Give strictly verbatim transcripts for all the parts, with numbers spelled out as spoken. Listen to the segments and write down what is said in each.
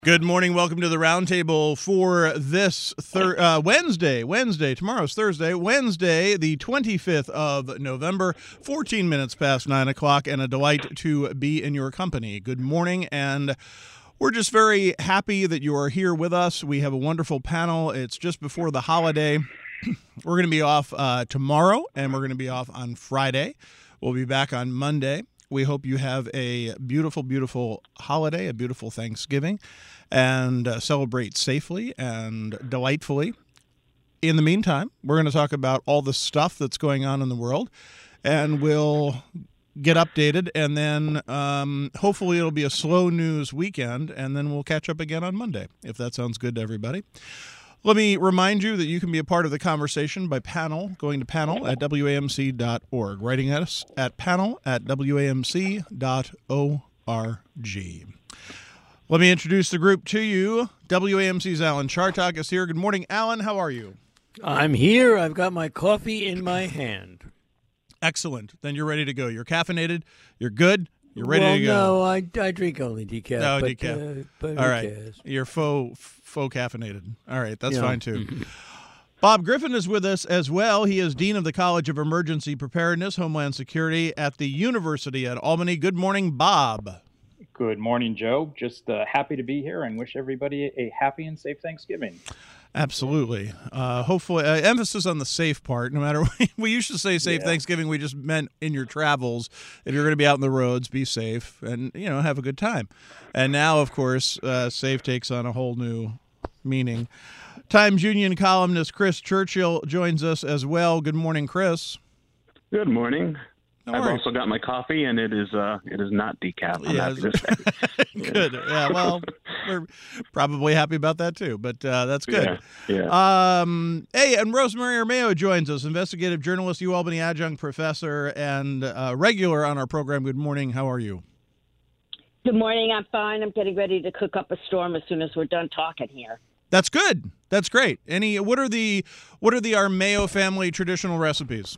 Good morning. Welcome to the Roundtable for this thir- uh, Wednesday. Wednesday. Tomorrow's Thursday. Wednesday, the twenty-fifth of November, fourteen minutes past nine o'clock, and a delight to be in your company. Good morning, and we're just very happy that you are here with us. We have a wonderful panel. It's just before the holiday. We're going to be off uh, tomorrow, and we're going to be off on Friday. We'll be back on Monday. We hope you have a beautiful, beautiful holiday, a beautiful Thanksgiving, and uh, celebrate safely and delightfully. In the meantime, we're going to talk about all the stuff that's going on in the world, and we'll get updated, and then um, hopefully it'll be a slow news weekend, and then we'll catch up again on Monday, if that sounds good to everybody. Let me remind you that you can be a part of the conversation by panel, going to panel at W A M C dot org, writing at us at panel at W A M C dot org. Let me introduce the group to you. W A M C's Alan Chartock is here. Good morning, Alan. How are you? I'm here. I've got my coffee in my hand. Excellent. Then you're ready to go. You're caffeinated. You're good. You're ready well, to go. No, I, I drink only decaf. No, but, decaf. Uh, but All right. Cares? You're faux, faux caffeinated. All right. That's Yeah. fine, too. Bob Griffin is with us as well. He is Dean of the College of Emergency Preparedness, Homeland Security at the University at Albany. Good morning, Bob. Good morning, Joe. Just uh, happy to be here and wish everybody a happy and safe Thanksgiving. Absolutely. Uh, hopefully, uh, emphasis on the safe part. No matter what, we used to say safe Yeah. Thanksgiving. We just meant in your travels. If you're going to be out in the roads, be safe and, you know, have a good time. And now, of course, uh, safe takes on a whole new meaning. Times Union columnist Chris Churchill joins us as well. Good morning, Chris. Good morning. No I've worries. also got my coffee, and it is uh, it is not decaf. I'm Yeah, happy to say. Good. Yeah, well, we're probably happy about that too, but uh, that's good. Yeah, yeah. Um, hey, and Rosemary Armeo joins us, investigative journalist, UAlbany adjunct professor, and uh, regular on our program. Good morning. How are you? Good morning. I'm fine. I'm getting ready to cook up a storm as soon as we're done talking here. That's good. That's great. Any? What are the What are the Armeo family traditional recipes?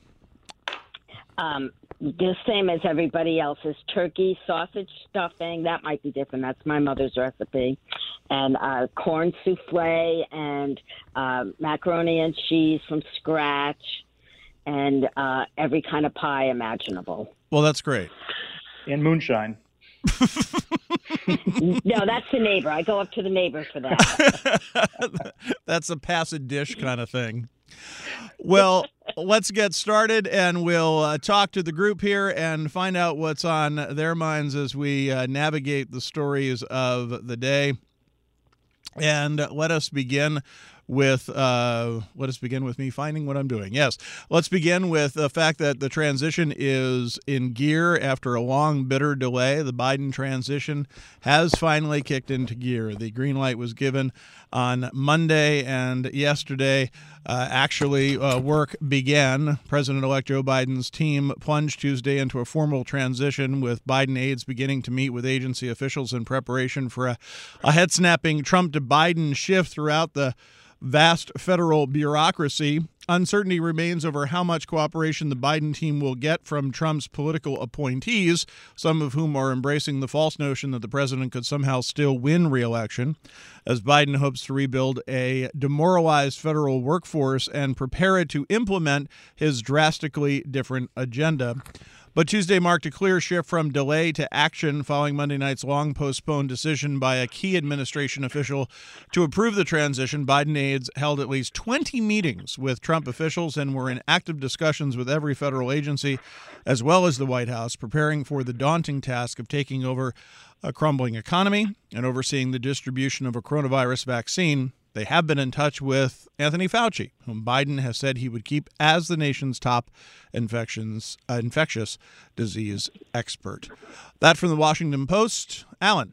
Um, the same as everybody else's. Turkey, sausage stuffing. That might be different. That's my mother's recipe. And uh, corn souffle and uh, macaroni and cheese from scratch and uh, every kind of pie imaginable. Well, that's great. And moonshine. No, that's the neighbor. I go up to the neighbor for that. That's a pass a dish kind of thing. Well, let's get started, and we'll uh, talk to the group here and find out what's on their minds as we uh, navigate the stories of the day. And let us begin with uh, let us begin with me finding what I'm doing. Yes, let's begin with the fact that the transition is in gear after a long, bitter delay. The Biden transition has finally kicked into gear. The green light was given on Monday, and yesterday, uh, actually, uh, work began. President-elect Joe Biden's team plunged Tuesday into a formal transition, with Biden aides beginning to meet with agency officials in preparation for a, a head-snapping Trump to Biden shift throughout the vast federal bureaucracy. Uncertainty remains over how much cooperation the Biden team will get from Trump's political appointees, some of whom are embracing the false notion that the president could somehow still win re-election, as Biden hopes to rebuild a demoralized federal workforce and prepare it to implement his drastically different agenda. But Tuesday marked a clear shift from delay to action following Monday night's long postponed decision by a key administration official to approve the transition. Biden aides held at least twenty meetings with Trump officials and were in active discussions with every federal agency, as well as the White House, preparing for the daunting task of taking over a crumbling economy and overseeing the distribution of a coronavirus vaccine. They have been in touch with Anthony Fauci, whom Biden has said he would keep as the nation's top infections, uh, infectious disease expert. That from the Washington Post. Alan.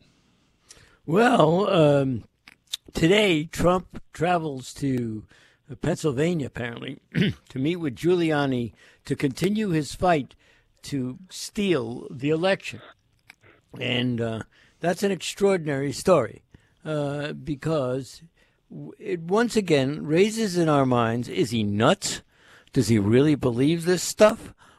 Well, um, today Trump travels to Pennsylvania, apparently, to meet with Giuliani to continue his fight to steal the election. And uh, that's an extraordinary story uh, because it once again raises in our minds, is he nuts? Does he really believe this stuff?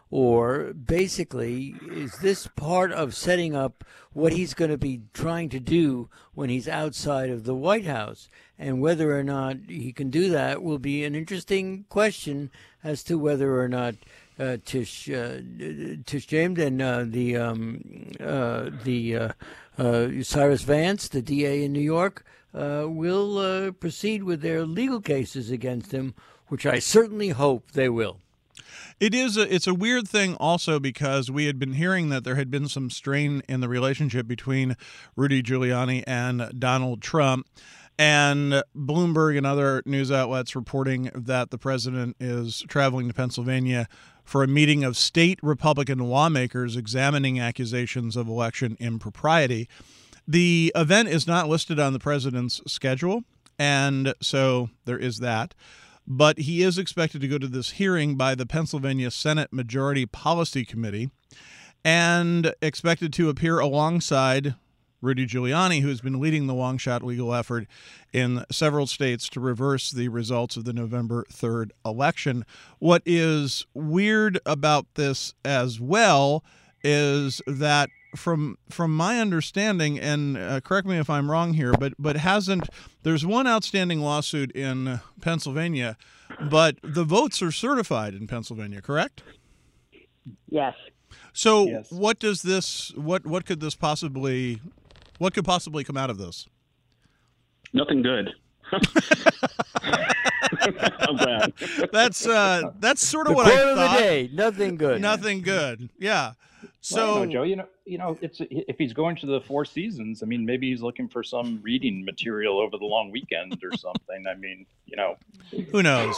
Or basically, is this part of setting up what he's going to be trying to do when he's outside of the White House? And whether or not he can do that will be an interesting question as to whether or not uh, Tish uh, Tish James and uh, the um, uh, the uh, uh, Cyrus Vance, the D A in New York, uh, will uh, proceed with their legal cases against him, which I certainly hope they will. It is a, it's a weird thing also because we had been hearing that there had been some strain in the relationship between Rudy Giuliani and Donald Trump, and Bloomberg and other news outlets reporting that the president is traveling to Pennsylvania for a meeting of state Republican lawmakers examining accusations of election impropriety. The event is not listed on the president's schedule, and so there is that. But he is expected to go to this hearing by the Pennsylvania Senate Majority Policy Committee and expected to appear alongside Rudy Giuliani, who has been leading the long shot legal effort in several states to reverse the results of the November third election. What is weird about this as well is that from from my understanding, and uh, correct me if I'm wrong here, but but hasn't there's one outstanding lawsuit in Pennsylvania, but the votes are certified in Pennsylvania, correct? Yes. So Yes. what does this what what could this possibly what could possibly come out of this? Nothing good. I'm glad. That's uh that's sort of The what quote I of thought. the day: nothing good. Nothing good. Yeah. So Well, no, Joe, you know, you know, it's if he's going to the Four Seasons, I mean, maybe he's looking for some reading material over the long weekend or something. I mean, you know, who knows?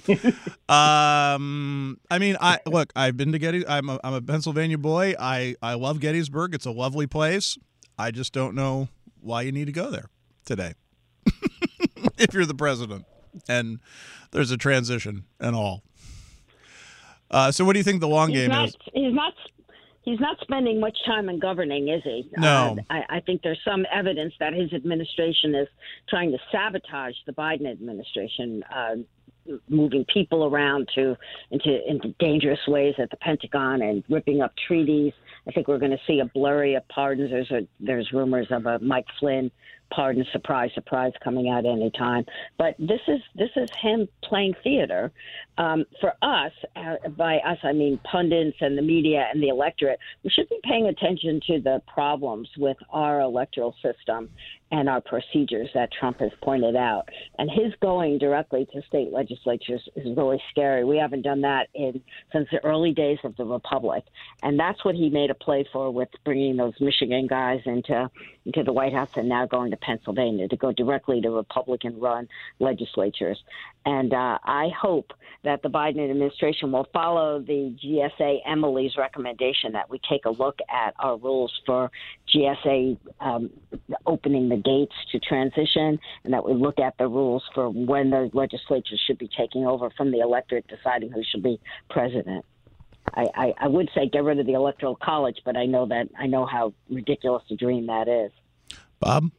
um, I mean, I look. I've been to Gettys. I'm a, I'm a Pennsylvania boy. I I love Gettysburg. It's a lovely place. I just don't know why you need to go there today if you're the president and there's a transition and all. Uh, so, what do you think the long He's game not, is? He's not. He's not spending much time in governing, is he? No. Uh, I, I think there's some evidence that his administration is trying to sabotage the Biden administration, uh, moving people around to into into dangerous ways at the Pentagon and ripping up treaties. I think we're going to see a blurry of pardons. There's a, there's rumors of a Mike Flynn pardon, surprise, surprise, coming out any time. But this is this is him playing theater. Um, for us, uh, by us I mean pundits and the media and the electorate, we should be paying attention to the problems with our electoral system and our procedures that Trump has pointed out. And his going directly to state legislatures is really scary. We haven't done that in since the early days of the Republic. And that's what he made a play for with bringing those Michigan guys into into the White House and now going to Pennsylvania to go directly to Republican-run legislatures. And uh, I hope that the Biden administration will follow the G S A Emily's recommendation that we take a look at our rules for G S A um, opening the gates to transition, and that we look at the rules for when the legislatures should be taking over from the electorate, deciding who should be president. I, I, I would say get rid of the Electoral College, but I know that I know how ridiculous a dream that is. Bob?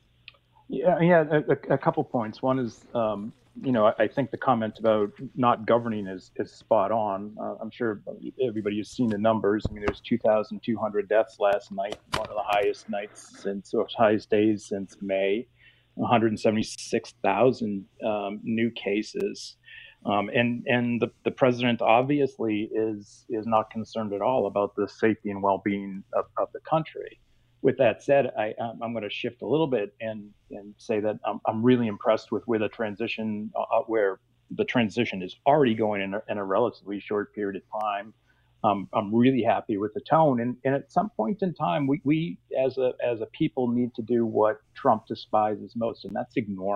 yeah, yeah, a, a couple points. One is, um, you know, I, I think the comment about not governing is, is spot on. Uh, I'm sure everybody has seen the numbers. I mean, there's two thousand two hundred deaths last night, one of the highest nights since, or highest days since May, one hundred seventy-six thousand um, new cases. Um, and and the, the president obviously is is not concerned at all about the safety and well-being of, of the country. With that said, I, I'm going to shift a little bit and, and say that I'm, I'm really impressed with where the transition, uh, where the transition is already going in a, in a relatively short period of time. Um, I'm really happy with the tone. And, and at some point in time, we, we as a as a people need to do what Trump despises most, and that's ignore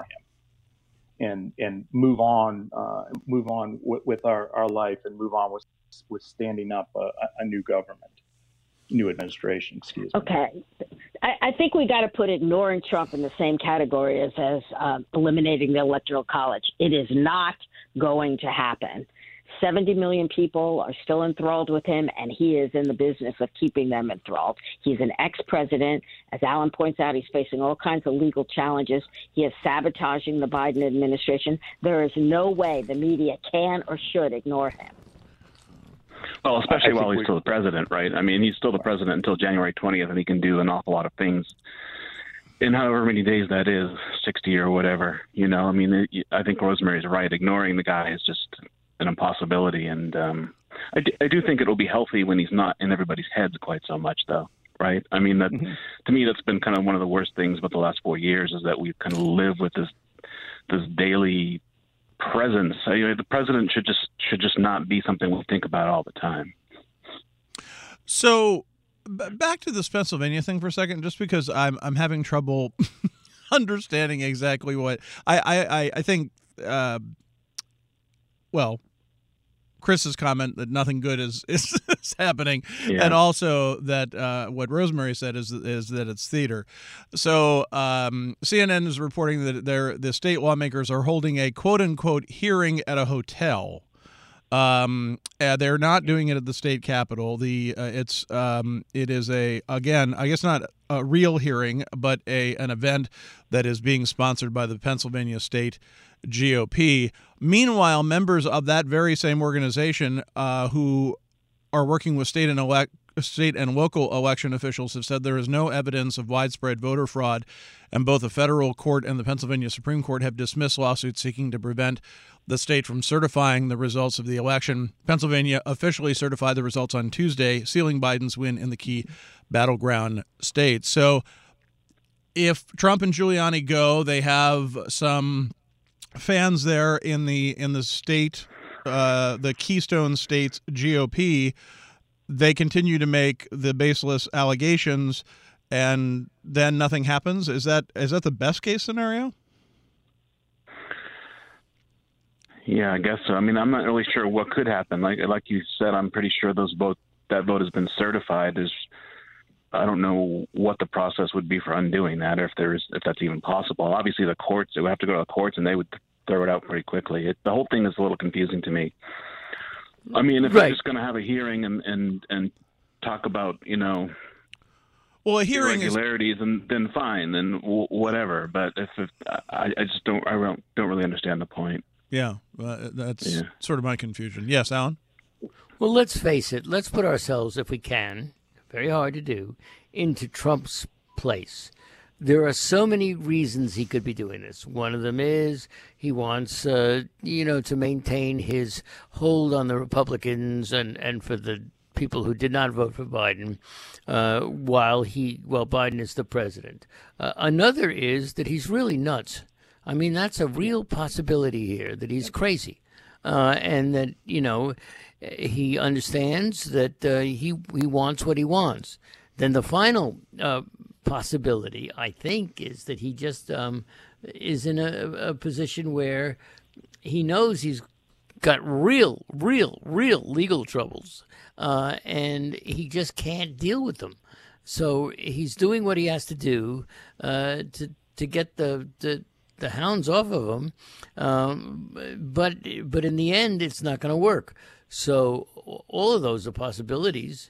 him and and move on, uh, move on w- with our, our life and move on with with standing up a, a new government. New administration, excuse me. Okay. I, I think we got to put ignoring Trump in the same category as, as uh, eliminating the Electoral College. It is not going to happen. seventy million people are still enthralled with him, and he is in the business of keeping them enthralled. He's an ex-president. As Alan points out, he's facing all kinds of legal challenges. He is sabotaging the Biden administration. There is no way the media can or should ignore him. Well, especially I while think he's we- still the president, right? I mean, he's still the president until January twentieth, and he can do an awful lot of things in however many days that is, sixty or whatever. You know, I mean, it, I think Rosemary's right. Ignoring the guy is just an impossibility, and um, I, d- I do think it'll be healthy when he's not in everybody's heads quite so much, though. Right? I mean, that Mm-hmm. to me, that's been kind of one of the worst things about the last four years is that we kind of live with this this daily presence. I mean, the president should just should just not be something we think about all the time. So b- back to this Pennsylvania thing for a second, just because I'm I'm having trouble understanding exactly what I I I, I think. Uh, well, Chris's comment that nothing good is is, is happening, Yeah. and also that uh, what Rosemary said is is that it's theater. So um, C N N is reporting that they're, the state lawmakers are holding a quote unquote hearing at a hotel. Um, uh, they're not doing it at the state capitol. The uh, it's um, it is a again I guess not a real hearing, but a an event that is being sponsored by the Pennsylvania State G O P. Meanwhile, members of that very same organization uh, who are working with state and elect state and local election officials have said there is no evidence of widespread voter fraud, and both the federal court and the Pennsylvania Supreme Court have dismissed lawsuits seeking to prevent the state from certifying the results of the election. Pennsylvania officially certified the results on Tuesday, sealing Biden's win in the key battleground state. So if Trump and Giuliani go, they have some fans there in the in the state, uh, the Keystone State's G O P. They continue to make the baseless allegations, and then nothing happens. Is that is that the best case scenario? Yeah, I guess so. I mean, I'm not really sure what could happen. Like like you said, I'm pretty sure those vote that vote has been certified. There's I don't know what the process would be for undoing that, or if there's if that's even possible. Obviously, the courts, it would have to go to the courts, and they would throw it out pretty quickly. It, the whole thing is a little confusing to me. I mean, if Right. they're just going to have a hearing and, and, and talk about, you know, Well, a hearing is irregularities, and then fine, then w- whatever. But if, if I, I just don't, I don't, don't really understand the point. yeah. Uh, that's Yeah. sort of my confusion. Yes, Alan. Well, let's face it. Let's put ourselves, if we can, very hard to do, into Trump's place. There are so many reasons he could be doing this. One of them is he wants, uh, you know, to maintain his hold on the Republicans and, and for the people who did not vote for Biden uh, while he while Biden is the president. Uh, another is that he's really nuts. I mean, that's a real possibility here, that he's crazy. Uh, and that, you know, he understands that uh, he he wants what he wants. Then the final uh, possibility, I think, is that he just um, is in a, a position where he knows he's got real, real, real legal troubles, uh, and he just can't deal with them. So he's doing what he has to do uh, to to get the, the the hounds off of him, um, but but in the end, it's not going to work. So all of those are possibilities.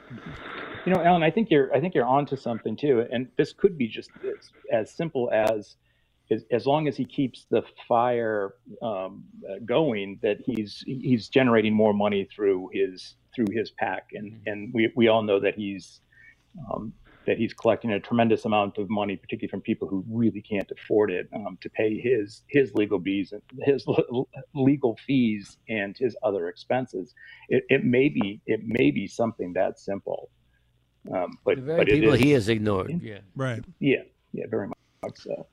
You know, Alan, I think you're I think you're onto something too, and this could be just as, as simple as, as as long as he keeps the fire um, going, that he's he's generating more money through his through his PAC, and and we we all know that he's um, that he's collecting a tremendous amount of money, particularly from people who really can't afford it, um, to pay his his legal fees, his legal fees, and his other expenses. It, it may be it may be something that simple. Um, but The very but people it is, he has ignored. Yeah. Right. yeah, yeah, very much so.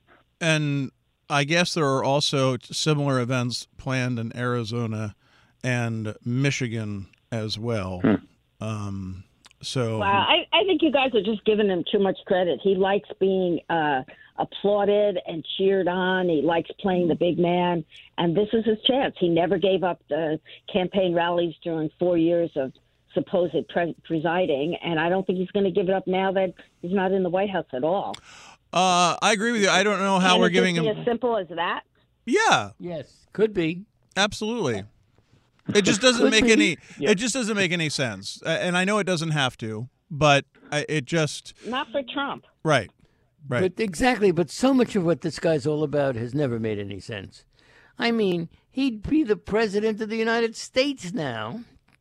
And I guess there are also similar events planned in Arizona and Michigan as well. Hmm. Um, so Wow, I, I think you guys are just giving him too much credit. He likes being uh, applauded and cheered on. He likes playing the big man, and this is his chance. He never gave up the campaign rallies during four years of supposed pre- presiding, and I don't think he's going to give it up now that he's not in the White House at all. uh, I agree with you. I don't know how Can we're it just giving be him. as simple as that? Yeah, Yes, could be. absolutely. It just doesn't Could make be. any. Yeah. It just doesn't make any sense. Uh, And I know it doesn't have to, but I- it just Not for Trump. right, right. But exactly, but so much of what this guy's all about has never made any sense. I mean, he'd be the president of the United States now,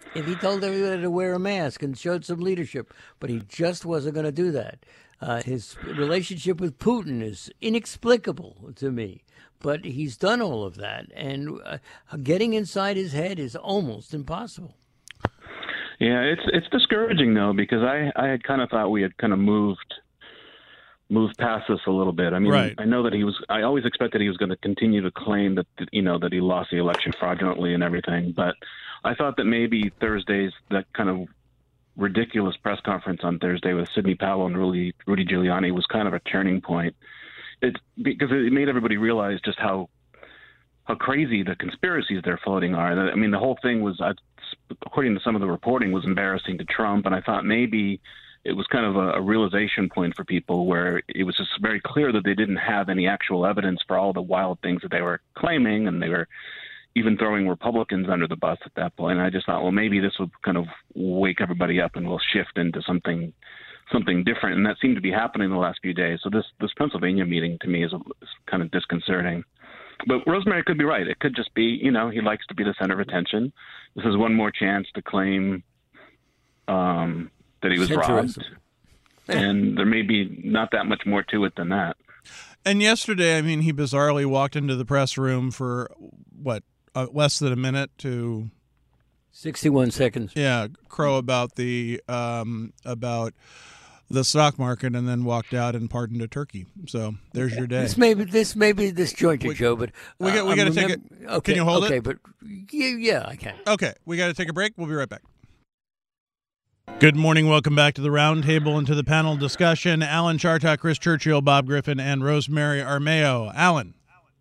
if he told everybody to wear a mask and showed some leadership, but he just wasn't going to do that. Uh, his relationship with Putin is inexplicable to me, but he's done all of that, and uh, getting inside his head is almost impossible. Yeah, it's it's discouraging though, because I, I had kind of thought we had kind of moved moved past this a little bit. I mean, right. I know that he was. I always expected he was going to continue to claim that you know that he lost the election fraudulently and everything, but I thought that maybe Thursday's that kind of ridiculous press conference on Thursday with Sidney Powell and Rudy, Rudy Giuliani was kind of a turning point. It's because it made everybody realize just how how crazy the conspiracies they're floating are. I mean, the whole thing was, according to some of the reporting, was embarrassing to Trump, and I thought maybe it was kind of a, a realization point for people where it was just very clear that they didn't have any actual evidence for all the wild things that they were claiming, and they were even throwing Republicans under the bus at that point. And I just thought, well, maybe this would kind of wake everybody up and we'll shift into something something different. And that seemed to be happening the last few days. So this, this Pennsylvania meeting to me is, a, is kind of disconcerting. But Rosemary could be right. It could just be, you know, he likes to be the center of attention. This is one more chance to claim um, that he was robbed. And there may be not that much more to it than that. And yesterday, I mean, he bizarrely walked into the press room for, what, uh, less than a minute to sixty-one seconds. Yeah, crow about the um, about the stock market, and then walked out and pardoned a turkey. So there's your day. This may be this may be disjointed, Joe, but uh, we got we got to take it. Okay, can you hold okay, it? Okay, but yeah, yeah, I can. Okay, we got to take a break. We'll be right back. Good morning. Welcome back to the roundtable and to the panel discussion. Alan Chartock, Chris Churchill, Bob Griffin, and Rosemary Armao. Alan,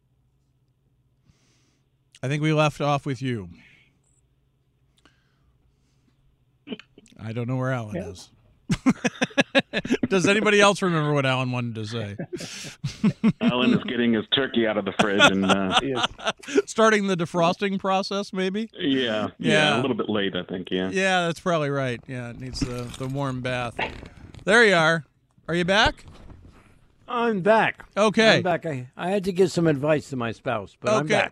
I think we left off with you. I don't know where Alan yeah. is. Does anybody else remember what Alan wanted to say? Alan is getting his turkey out of the fridge and uh, starting the defrosting process, maybe. Yeah, yeah, yeah, a little bit late, I think. Yeah, yeah, that's probably right. Yeah, it needs the the warm bath. There you are. Are you back? I'm back. Okay, I'm back. I, I had to give some advice to my spouse, but okay. I'm back.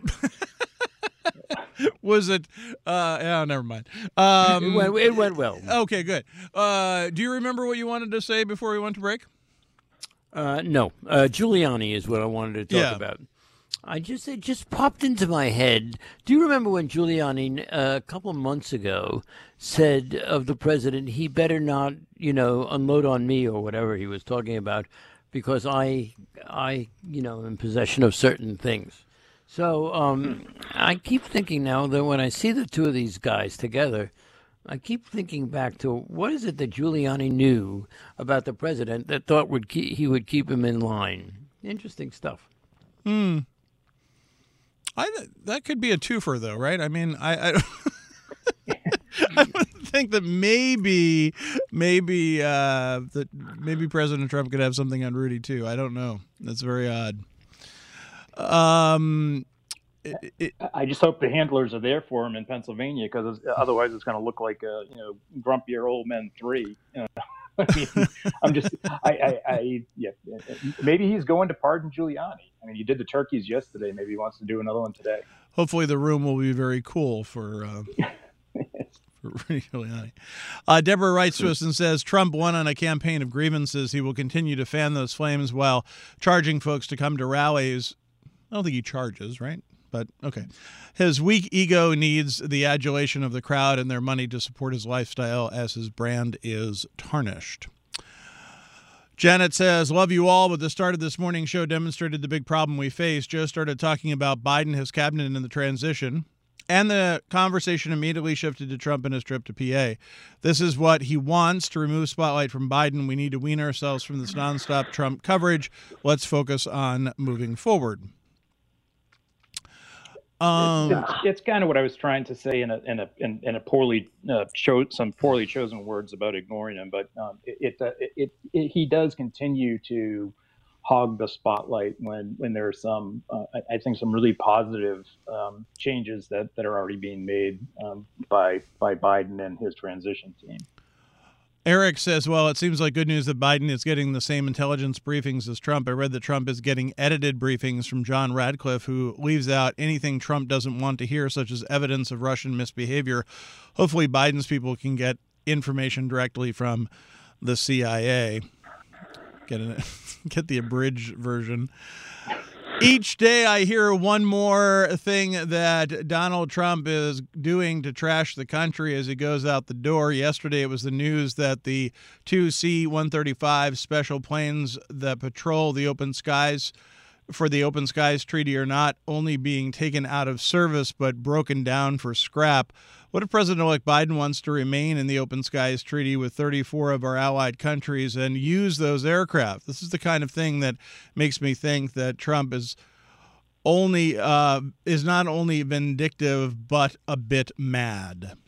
Was it? Uh, oh, never mind. Um, it, went, it went well. Okay, good. Uh, do you remember what you wanted to say before we went to break? Uh, no. Uh, Giuliani is what I wanted to talk yeah. about. I just it just popped into my head. Do you remember when Giuliani uh, a couple of months ago said of the president, he better not, you know, unload on me or whatever he was talking about, because I, I, you know, am in possession of certain things. So um, I keep thinking now that when I see the two of these guys together, I keep thinking back to what is it that Giuliani knew about the president that thought would keep, he would keep him in line. Interesting stuff. Hmm. I that could be a twofer, though, right? I mean, I I, I would think that maybe maybe uh, that maybe President Trump could have something on Rudy too. I don't know. That's very odd. Um, it, it, I just hope the handlers are there for him in Pennsylvania, because otherwise it's going to look like a, you know, grumpier old men three. You know? I mean, I'm just, I, I, I, yeah, maybe he's going to pardon Giuliani. I mean, he did the turkeys yesterday. Maybe he wants to do another one today. Hopefully the room will be very cool for, uh, for Giuliani. Uh, Deborah writes to us and says, Trump won on a campaign of grievances. He will continue to fan those flames while charging folks to come to rallies. I don't think he charges, right? But okay. His weak ego needs the adulation of the crowd and their money to support his lifestyle, as his brand is tarnished. Janet says, love you all, but the start of this morning show demonstrated the big problem we face. Joe started talking about Biden, his cabinet, and the transition, and the conversation immediately shifted to Trump and his trip to P A. This is what he wants, to remove spotlight from Biden. We need to wean ourselves from this nonstop Trump coverage. Let's focus on moving forward. Um, it's, it's kind of what I was trying to say in a in a in, in a poorly uh, cho- some poorly chosen words about ignoring him, but um, it, it, uh, it, it, it he does continue to hog the spotlight when when there are some uh, I, I think some really positive um, changes that, that are already being made um, by by Biden and his transition team. Eric says, well, it seems like good news that Biden is getting the same intelligence briefings as Trump. I read that Trump is getting edited briefings from John Radcliffe, who leaves out anything Trump doesn't want to hear, such as evidence of Russian misbehavior. Hopefully Biden's people can get information directly from the C I A. Get, an, get the abridged version. Each day I hear one more thing that Donald Trump is doing to trash the country as he goes out the door. Yesterday it was the news that the two C one thirty-five special planes that patrol the open skies for the Open Skies Treaty are not only being taken out of service but broken down for scrap. What if President-elect Biden wants to remain in the Open Skies Treaty with thirty-four of our allied countries and use those aircraft? This is the kind of thing that makes me think that Trump is only uh, is not only vindictive but a bit mad.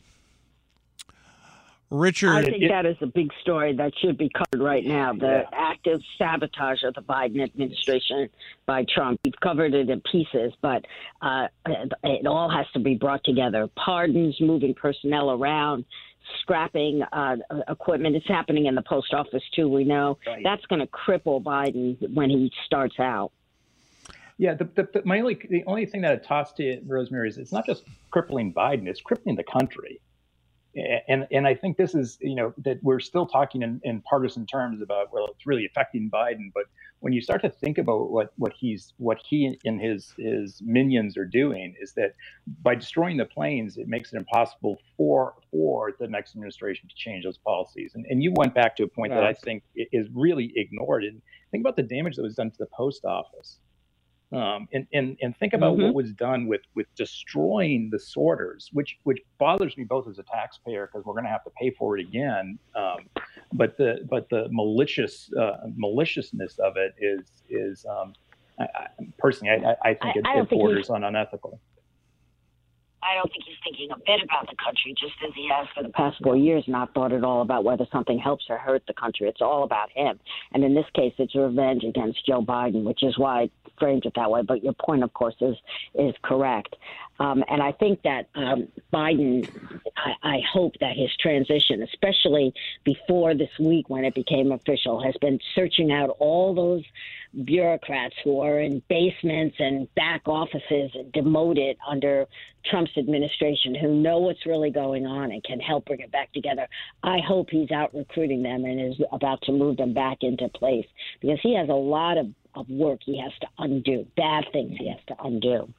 Richard, I think that is a big story that should be covered right now. The active sabotage of the Biden administration by Trump. We've covered it in pieces, but uh, it all has to be brought together. Pardons, moving personnel around, scrapping uh, equipment. It's happening in the post office, too, we know. Right. That's going to cripple Biden when he starts out. Yeah, the, the, the, my only, the only thing that I tossed to you, Rosemary, is it's not just crippling Biden, it's crippling the country. And and I think this is, you know, that we're still talking in, in partisan terms about, well, it's really affecting Biden. But when you start to think about what, what he's what he and his his minions are doing, is that by destroying the planes, it makes it impossible for for the next administration to change those policies. And and you went back to a point yeah. that I think is really ignored. And think about the damage that was done to the post office. Um, and, and, and think about mm-hmm. what was done with, with destroying the sorters, which which bothers me both as a taxpayer because we're going to have to pay for it again. Um, but the but the malicious uh, maliciousness of it is is um, I, I, personally I, I think I, it, I it borders on unethical. I don't think he's thinking a bit about the country, just as he has for the past four years, not thought at all about whether something helps or hurts the country. It's all about him. And in this case, it's revenge against Joe Biden, which is why I framed it that way. But your point, of course, is is correct. Um, and I think that um, Biden, I, I hope that his transition, especially before this week when it became official, has been searching out all those bureaucrats who are in basements and back offices and demoted under Trump's administration, who know what's really going on and can help bring it back together. I hope he's out recruiting them and is about to move them back into place, because he has a lot of, of work he has to undo, bad things he has to undo.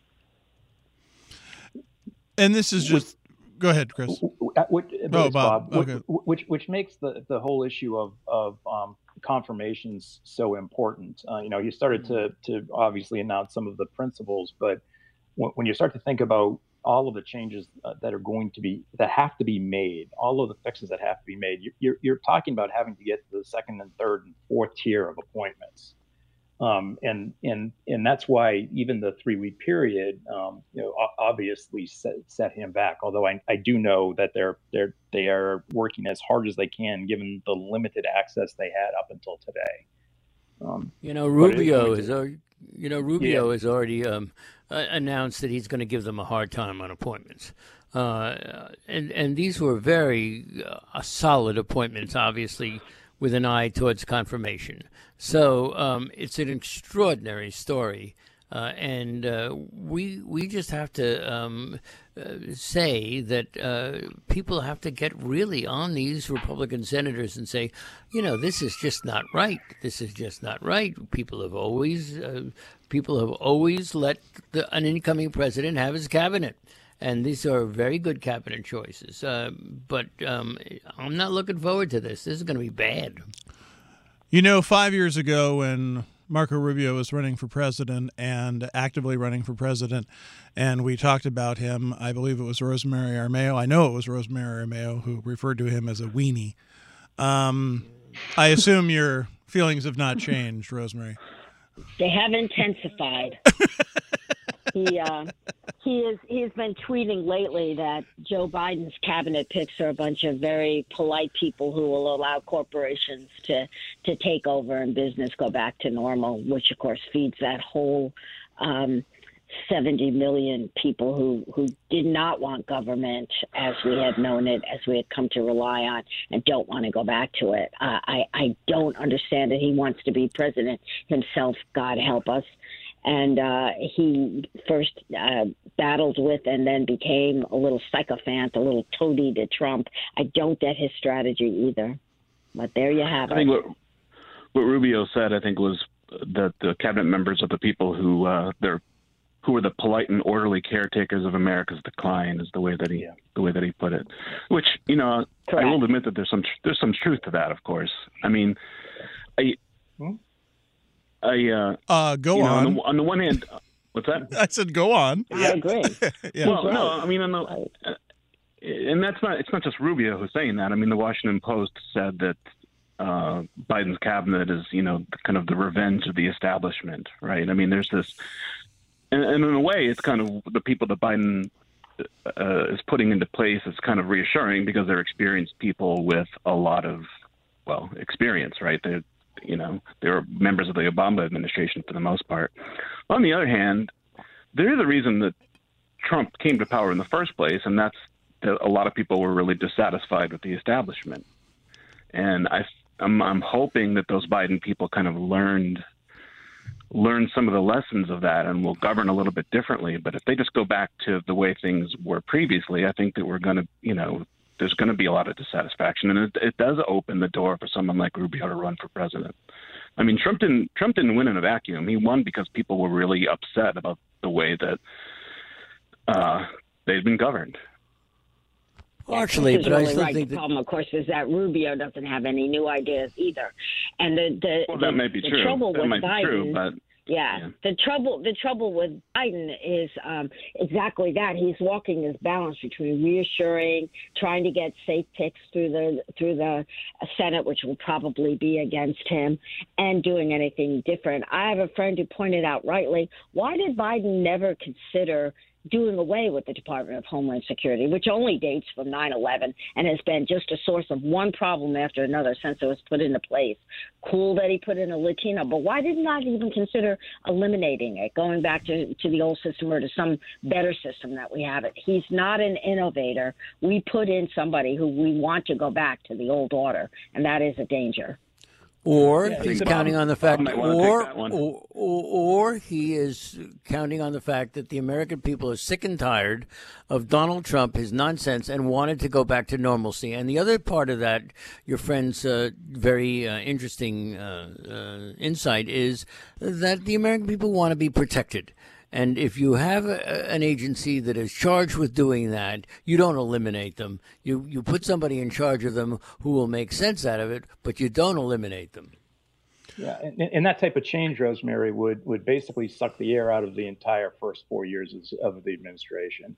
And this is just go ahead, Chris. Which, oh, Bob. Bob okay. which, which which makes the, the whole issue of of um, confirmations so important. Uh, you know, you started to to obviously announce some of the principles, but when, when you start to think about all of the changes uh, that are going to be that have to be made, all of the fixes that have to be made, you're you're talking about having to get to the second and third and fourth tier of appointments. Um, and and and that's why even the three-week period, um, you know, obviously set, set him back. Although I, I do know that they're they're they are working as hard as they can, given the limited access they had up until today. Um, you know, Rubio is already, you know Rubio yeah. has already um, uh, announced that he's going to give them a hard time on appointments. Uh, and and these were very uh, solid appointments, obviously, with an eye towards confirmation. So um, it's an extraordinary story, uh, and uh, we we just have to um, uh, say that uh, people have to get really on these Republican senators and say, you know, this is just not right. This is just not right. People have always uh, people have always let the, an incoming president have his cabinet. And these are very good cabinet choices. Uh, but um, I'm not looking forward to this. This is going to be bad. You know, five years ago when Marco Rubio was running for president and actively running for president, and we talked about him, I believe it was Rosemary Armao. I know it was Rosemary Armao who referred to him as a weenie. Um, I assume your feelings have not changed, Rosemary. They have intensified. He uh, he is he's been tweeting lately that Joe Biden's cabinet picks are a bunch of very polite people who will allow corporations to to take over and business go back to normal, which of course feeds that whole um, seventy million people who, who did not want government as we had known it, as we had come to rely on, and don't want to go back to it. Uh, I, I don't understand that he wants to be president himself, God help us. And uh, he first uh, battled with and then became a little sycophant, a little toady to Trump. I don't get his strategy either. But there you have it. I think what, what Rubio said, I think, was that the cabinet members of the people who uh, they're who are the polite and orderly caretakers of America's decline, is the way that he yeah. the way that he put it. Which, you know, Correct. I will admit that there's some there's some truth to that. Of course, I mean, I. Hmm? I uh, uh go you know, on. on the, on the one hand, uh, what's that? I said go on. I agree. yeah. Well, right. no, I mean, on the, uh, and that's not it's not just Rubio who's saying that. I mean, the Washington Post said that uh, Biden's cabinet is, you know, kind of the revenge of the establishment, right? I mean, there's this, and, and in a way, it's kind of the people that Biden uh, is putting into place is kind of reassuring because they're experienced people with a lot of, well, experience, right? They're You know, they were members of the Obama administration for the most part. On the other hand, there is a reason that Trump came to power in the first place, and that's that a lot of people were really dissatisfied with the establishment. And I, I'm, I'm hoping that those Biden people kind of learned learned some of the lessons of that and will govern a little bit differently. But if they just go back to the way things were previously, I think that we're going to, you know, there's going to be a lot of dissatisfaction, and it, it does open the door for someone like Rubio to run for president. I mean, Trump didn't Trump didn't win in a vacuum. He won because people were really upset about the way that uh, they've been governed. Partially, but really I still right. think the that... problem, of course, is that Rubio doesn't have any new ideas either. And the the, well, the, that may be the true. trouble that with might Biden, be true, but Yeah. yeah, the trouble the trouble with Biden is um, exactly that. He's walking this balance between reassuring, trying to get safe picks through the through the Senate, which will probably be against him, and doing anything different. I have a friend who pointed out rightly, why did Biden never consider doing away with the Department of Homeland Security, which only dates from nine eleven and has been just a source of one problem after another since it was put into place. Cool that he put in a Latino, but why did not even consider eliminating it, going back to, to the old system or to some better system that we have it? He's not an innovator. We put in somebody who we want to go back to the old order, and that is a danger. Or yeah, he's counting on the fact, or, or, or, or he is counting on the fact that the American people are sick and tired of Donald Trump, his nonsense, and wanted to go back to normalcy. And the other part of that, your friend's uh, very uh, interesting uh, uh, insight, is that the American people want to be protected. And if you have a, an agency that is charged with doing that, you don't eliminate them. You you put somebody in charge of them who will make sense out of it, but you don't eliminate them. Yeah, and, and that type of change, Rosemary, would, would basically suck the air out of the entire first four years of, of the administration.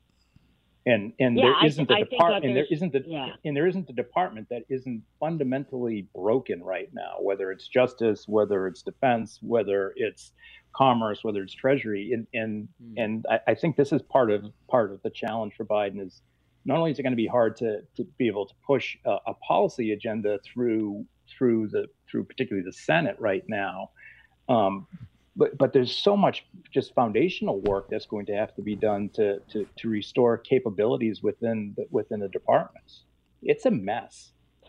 And and yeah, there isn't I, the department, and there isn't the yeah. and there isn't the department that isn't fundamentally broken right now. Whether it's justice, whether it's defense, whether it's commerce, whether it's treasury, and and mm. and I, I think this is part of part of the challenge for Biden. Is not only is it going to be hard to to be able to push a, a policy agenda through through the through particularly the Senate right now, um, but but there's so much just foundational work that's going to have to be done to to to restore capabilities within the, within the departments. It's a mess.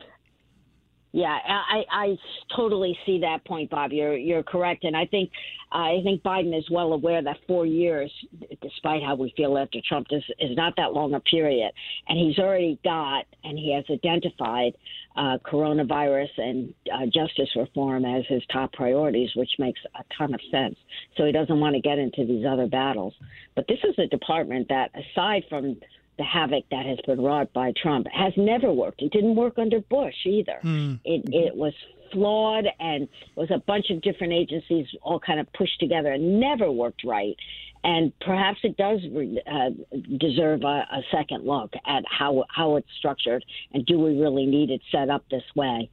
Yeah, I, I totally see that point, Bob. You're you're correct, and I think I think Biden is well aware that four years, despite how we feel after Trump, is is not that long a period, and he's already got and he has identified uh, coronavirus and uh, justice reform as his top priorities, which makes a ton of sense. So he doesn't want to get into these other battles. But this is a department that, aside from the havoc that has been wrought by Trump, has never worked. It didn't work under Bush either. Mm. It it was flawed and was a bunch of different agencies all kind of pushed together and never worked right. And perhaps it does uh, deserve a, a second look at how how it's structured, and do we really need it set up this way?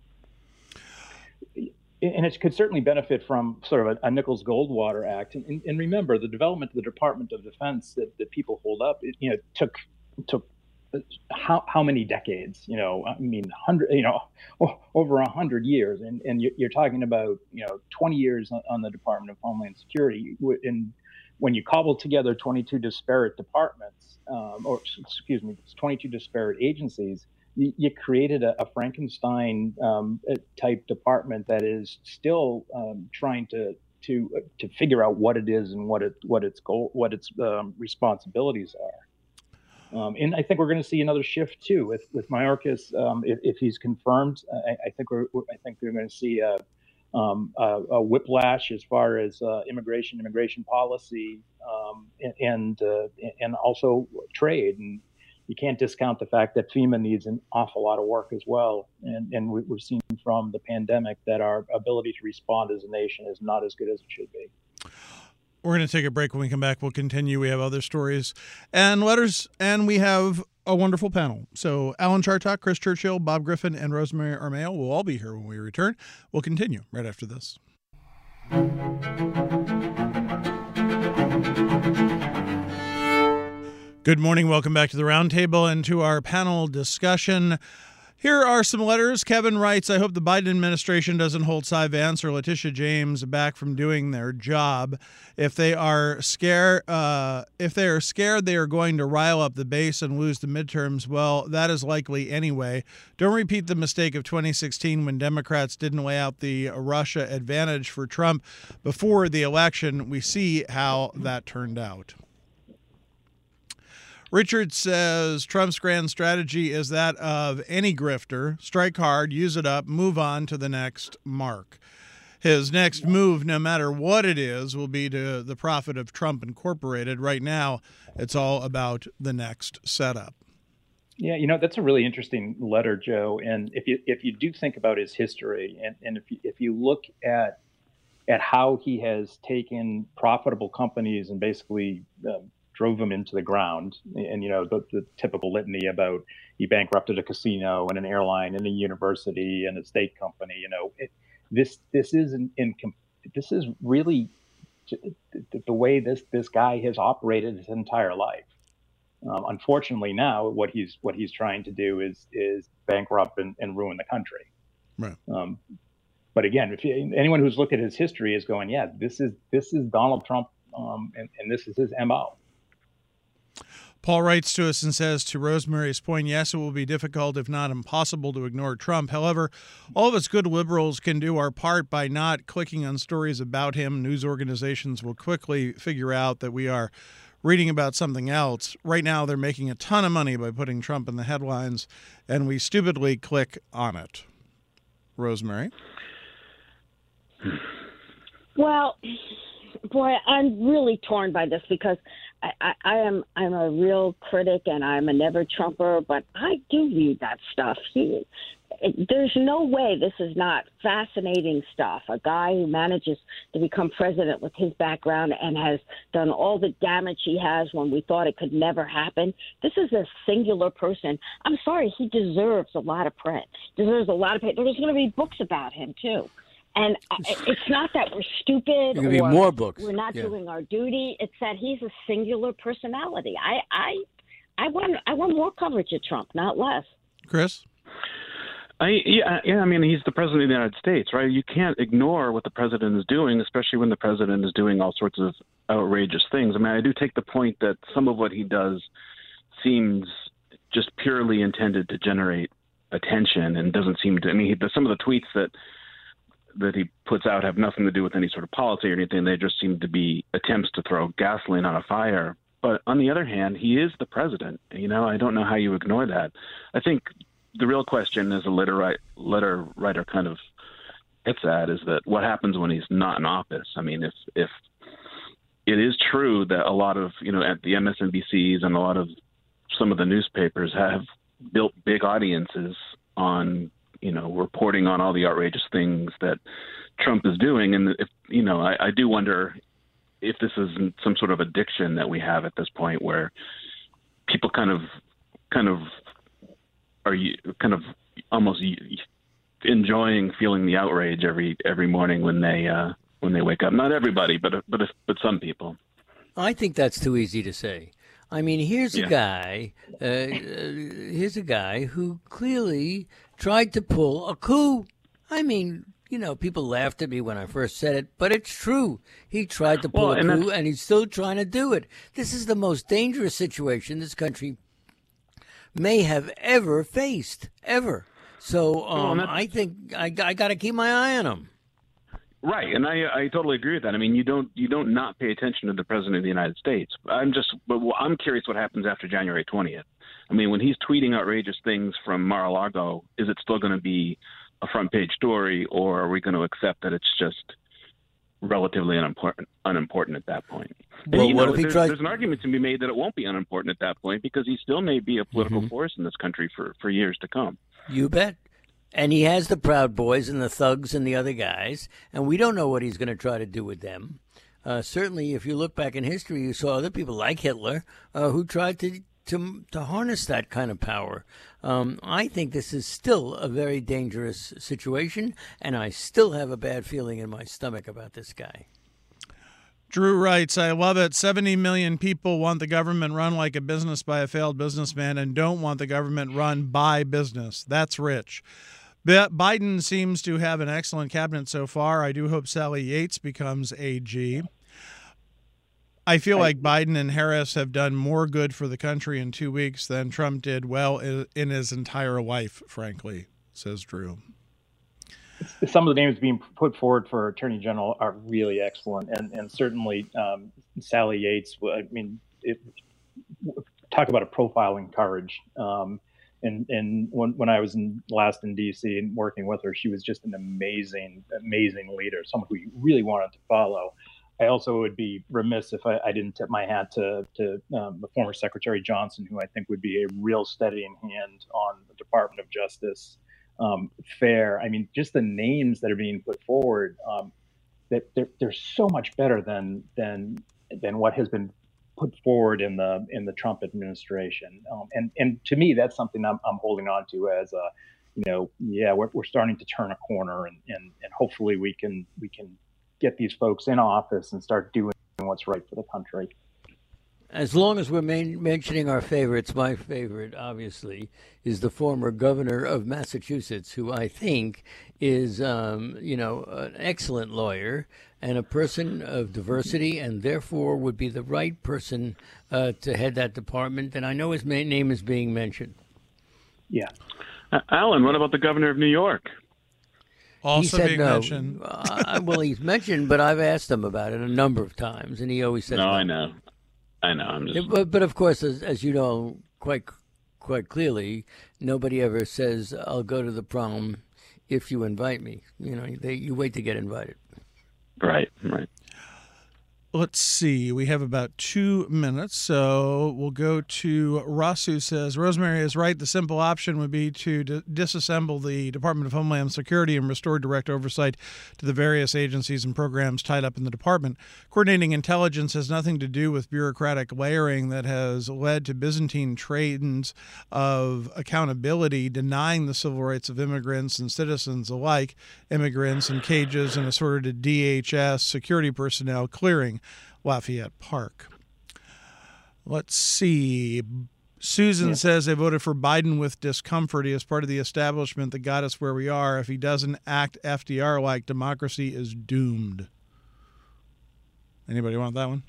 And it could certainly benefit from sort of a, a Nichols-Goldwater Act. And, and remember, the development of the Department of Defense that, that people hold up, it, you know, took took how how many decades? You know, I mean, hundred, you know, over a hundred years. And and you're talking about, you know, twenty years on, on the Department of Homeland Security. And when you cobble together twenty-two disparate departments, um, or excuse me, twenty-two disparate agencies, you, you created a, a Frankenstein um, type department that is still um, trying to to to figure out what it is and what it what its goal what its um, responsibilities are. Um, and I think we're going to see another shift too with with Mayorkas. Um, if, if he's confirmed, I, I think we're I think we're going to see a, um, a, a whiplash as far as uh, immigration, immigration policy, um, and and, uh, and also trade. And you can't discount the fact that FEMA needs an awful lot of work as well. And and we, we've seen from the pandemic that our ability to respond as a nation is not as good as it should be. We're going to take a break. When we come back, we'll continue. We have other stories and letters, and we have a wonderful panel. So Alan Chartock, Chris Churchill, Bob Griffin, and Rosemary Armao will all be here when we return. We'll continue right after this. Good morning. Welcome back to the Roundtable and to our panel discussion. Here are some letters. Kevin writes, I hope the Biden administration doesn't hold Cy Vance or Letitia James back from doing their job. If they are scared, uh, if they are scared they are going to rile up the base and lose the midterms, well, that is likely anyway. Don't repeat the mistake of twenty sixteen when Democrats didn't lay out the Russia advantage for Trump before the election. We see how that turned out. Richard says Trump's grand strategy is that of any grifter. Strike hard, use it up, move on to the next mark. His next move, no matter what it is, will be to the profit of Trump Incorporated. Right now, it's all about the next setup. Yeah, you know, that's a really interesting letter, Joe. And if you if you do think about his history, and, and if you, if you look at at how he has taken profitable companies and basically um, drove them into the ground, and you know the, the typical litany about he bankrupted a casino and an airline and a university and a state company. You know, it, this this is in, in this is really the way this this guy has operated his entire life. Um, unfortunately, now what he's what he's trying to do is is bankrupt and, and ruin the country. Right. Um, but again, if you, anyone who's looked at his history is going, yeah, this is this is Donald Trump, um, and, and this is his M O. Paul writes to us and says, to Rosemary's point, yes, it will be difficult, if not impossible, to ignore Trump. However, all of us good liberals can do our part by not clicking on stories about him. News organizations will quickly figure out that we are reading about something else. Right now, they're making a ton of money by putting Trump in the headlines, and we stupidly click on it. Rosemary? Well, boy, I'm really torn by this because I, I, I am I'm a real critic and I'm a never Trumper, but I do read that stuff. He, it, there's no way this is not fascinating stuff. A guy who manages to become president with his background and has done all the damage he has when we thought it could never happen. This is a singular person. I'm sorry, he deserves a lot of press. Deserves a lot of pay. There's going to be books about him too. And it's not that we're stupid or be more books. we're not yeah. doing our duty. It's that he's a singular personality. I, I, I want, I want more coverage of Trump, not less. Chris? I, yeah, yeah, I mean, he's the president of the United States, right? You can't ignore what the president is doing, especially when the president is doing all sorts of outrageous things. I mean, I do take the point that some of what he does seems just purely intended to generate attention and doesn't seem to, I mean, he, some of the tweets that that he puts out have nothing to do with any sort of policy or anything. They just seem to be attempts to throw gasoline on a fire. But on the other hand, he is the president. You know, I don't know how you ignore that. I think the real question, as a letter, write, letter writer kind of gets at, is that what happens when he's not in office? I mean, if if it is true that a lot of, you know, at the M S N B Cs and a lot of some of the newspapers have built big audiences on, you know, reporting on all the outrageous things that Trump is doing. And if, you know, I, I do wonder if this is some sort of addiction that we have at this point where people kind of, kind of are kind of almost enjoying feeling the outrage every, every morning when they, uh, when they wake up. Not everybody, but, but, but some people. I think that's too easy to say. I mean, here's a Yeah. guy, uh, uh, here's a guy who clearly tried to pull a coup. I mean, you know, people laughed at me when I first said it, but it's true. He tried to pull Well, a and coup, that's- and he's still trying to do it. This is the most dangerous situation this country may have ever faced, ever. So um, that's- I think I, I got to keep my eye on him. Right, and I I totally agree with that. I mean, you don't you don't not pay attention to the president of the United States. I'm just, but I'm curious what happens after January twentieth. I mean, when he's tweeting outrageous things from Mar-a-Lago, is it still going to be a front page story, or are we going to accept that it's just relatively unimportant unimportant at that point? And, Well, you what know, if he there's, tries- there's an argument to be made that it won't be unimportant at that point because he still may be a political Mm-hmm. force in this country for, for years to come. You bet. And he has the Proud Boys and the Thugs and the other guys, and we don't know what he's going to try to do with them. Uh, certainly, if you look back in history, you saw other people like Hitler uh, who tried to, to to harness that kind of power. Um, I think this is still a very dangerous situation, and I still have a bad feeling in my stomach about this guy. Drew writes, I love it. seventy million people want the government run like a business by a failed businessman and don't want the government run by business. That's rich. But Biden seems to have an excellent cabinet so far. I do hope Sally Yates becomes A G. I feel like Biden and Harris have done more good for the country in two weeks than Trump did well in his entire life, frankly, says Drew. Some of the names being put forward for Attorney General are really excellent, and and certainly um, Sally Yates. I mean, it, talk about a profile in courage. Um, and and when when I was in last in D C and working with her, she was just an amazing, amazing leader. Someone who you really wanted to follow. I also would be remiss if I, I didn't tip my hat to to um, the former Secretary Johnson, who I think would be a real steadying hand on the Department of Justice. Um, fair. I mean, just the names that are being put forward, um, that they're, they're so much better than than than what has been put forward in the in the Trump administration. Um, and and to me, that's something I'm, I'm holding on to as a, you know, yeah, we're we're starting to turn a corner, and and and hopefully we can we can get these folks in office and start doing what's right for the country. As long as we're main, mentioning our favorites, my favorite, obviously, is the former governor of Massachusetts, who I think is, um, you know, an excellent lawyer and a person of diversity, and therefore would be the right person uh, to head that department. And I know his main name is being mentioned. Yeah. Uh, Alan, what about the governor of New York? Also he said being no. mentioned. uh, well, he's mentioned, but I've asked him about it a number of times, and he always says No, no. I know. I know. I'm just. But, but of course, as, as you know quite quite clearly, nobody ever says, I'll go to the prom if you invite me. You know, they, you wait to get invited. Right, right. Let's see. We have about two minutes, so we'll go to Russ, who says, Rosemary is right. The simple option would be to d- disassemble the Department of Homeland Security and restore direct oversight to the various agencies and programs tied up in the department. Coordinating intelligence has nothing to do with bureaucratic layering that has led to Byzantine trends of accountability, denying the civil rights of immigrants and citizens alike, immigrants in cages and assorted D H S security personnel clearing Lafayette Park. Let's see. Susan yeah. says they voted for Biden with discomfort. He is part of the establishment that got us where we are. If he doesn't act F D R-like, democracy is doomed. Anybody want that one?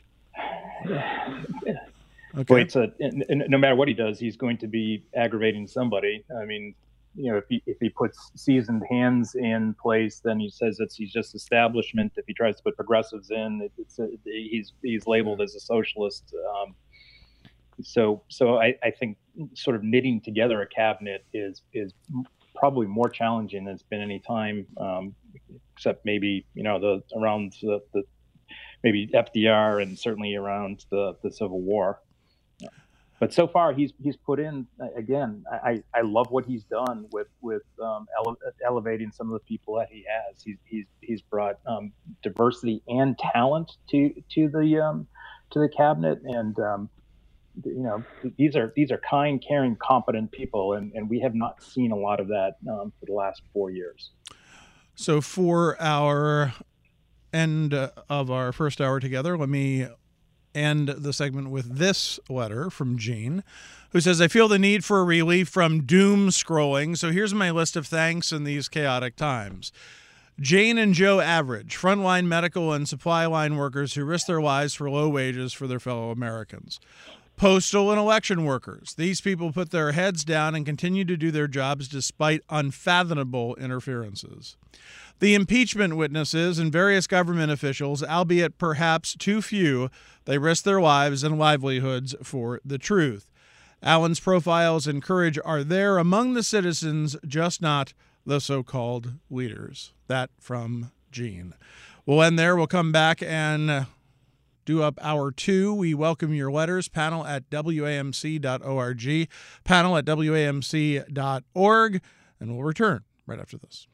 Okay. Well, it's a, no matter what he does, he's going to be aggravating somebody. I mean, you know, if he if he puts seasoned hands in place, then he says that he's just establishment. If he tries to put progressives in, it, it's a, he's he's labeled as a socialist. Um, so so I, I think sort of knitting together a cabinet is is probably more challenging than it's been any time, um, except maybe you know the around the, the maybe F D R and certainly around the the Civil War. But so far, he's he's put in again. I, I love what he's done with with um, ele- elevating some of the people that he has. He's he's he's brought um, diversity and talent to to the um, to the cabinet, and um, you know these are these are kind, caring, competent people, and, and we have not seen a lot of that um, for the last four years. So for our end of our first hour together, let me end the segment with this letter from Jean, who says, I feel the need for relief from doom scrolling, so here's my list of thanks in these chaotic times. Jane and Joe Average, frontline medical and supply line workers who risk their lives for low wages for their fellow Americans. Postal and election workers. These people put their heads down and continue to do their jobs despite unfathomable interferences. The impeachment witnesses and various government officials, albeit perhaps too few, they risk their lives and livelihoods for the truth. Allen's profiles and courage are there among the citizens, just not the so-called leaders. That from Gene. We'll end there. We'll come back and do up hour two. We welcome your letters. Panel at W A M C dot org. Panel at W A M C dot org. And we'll return right after this.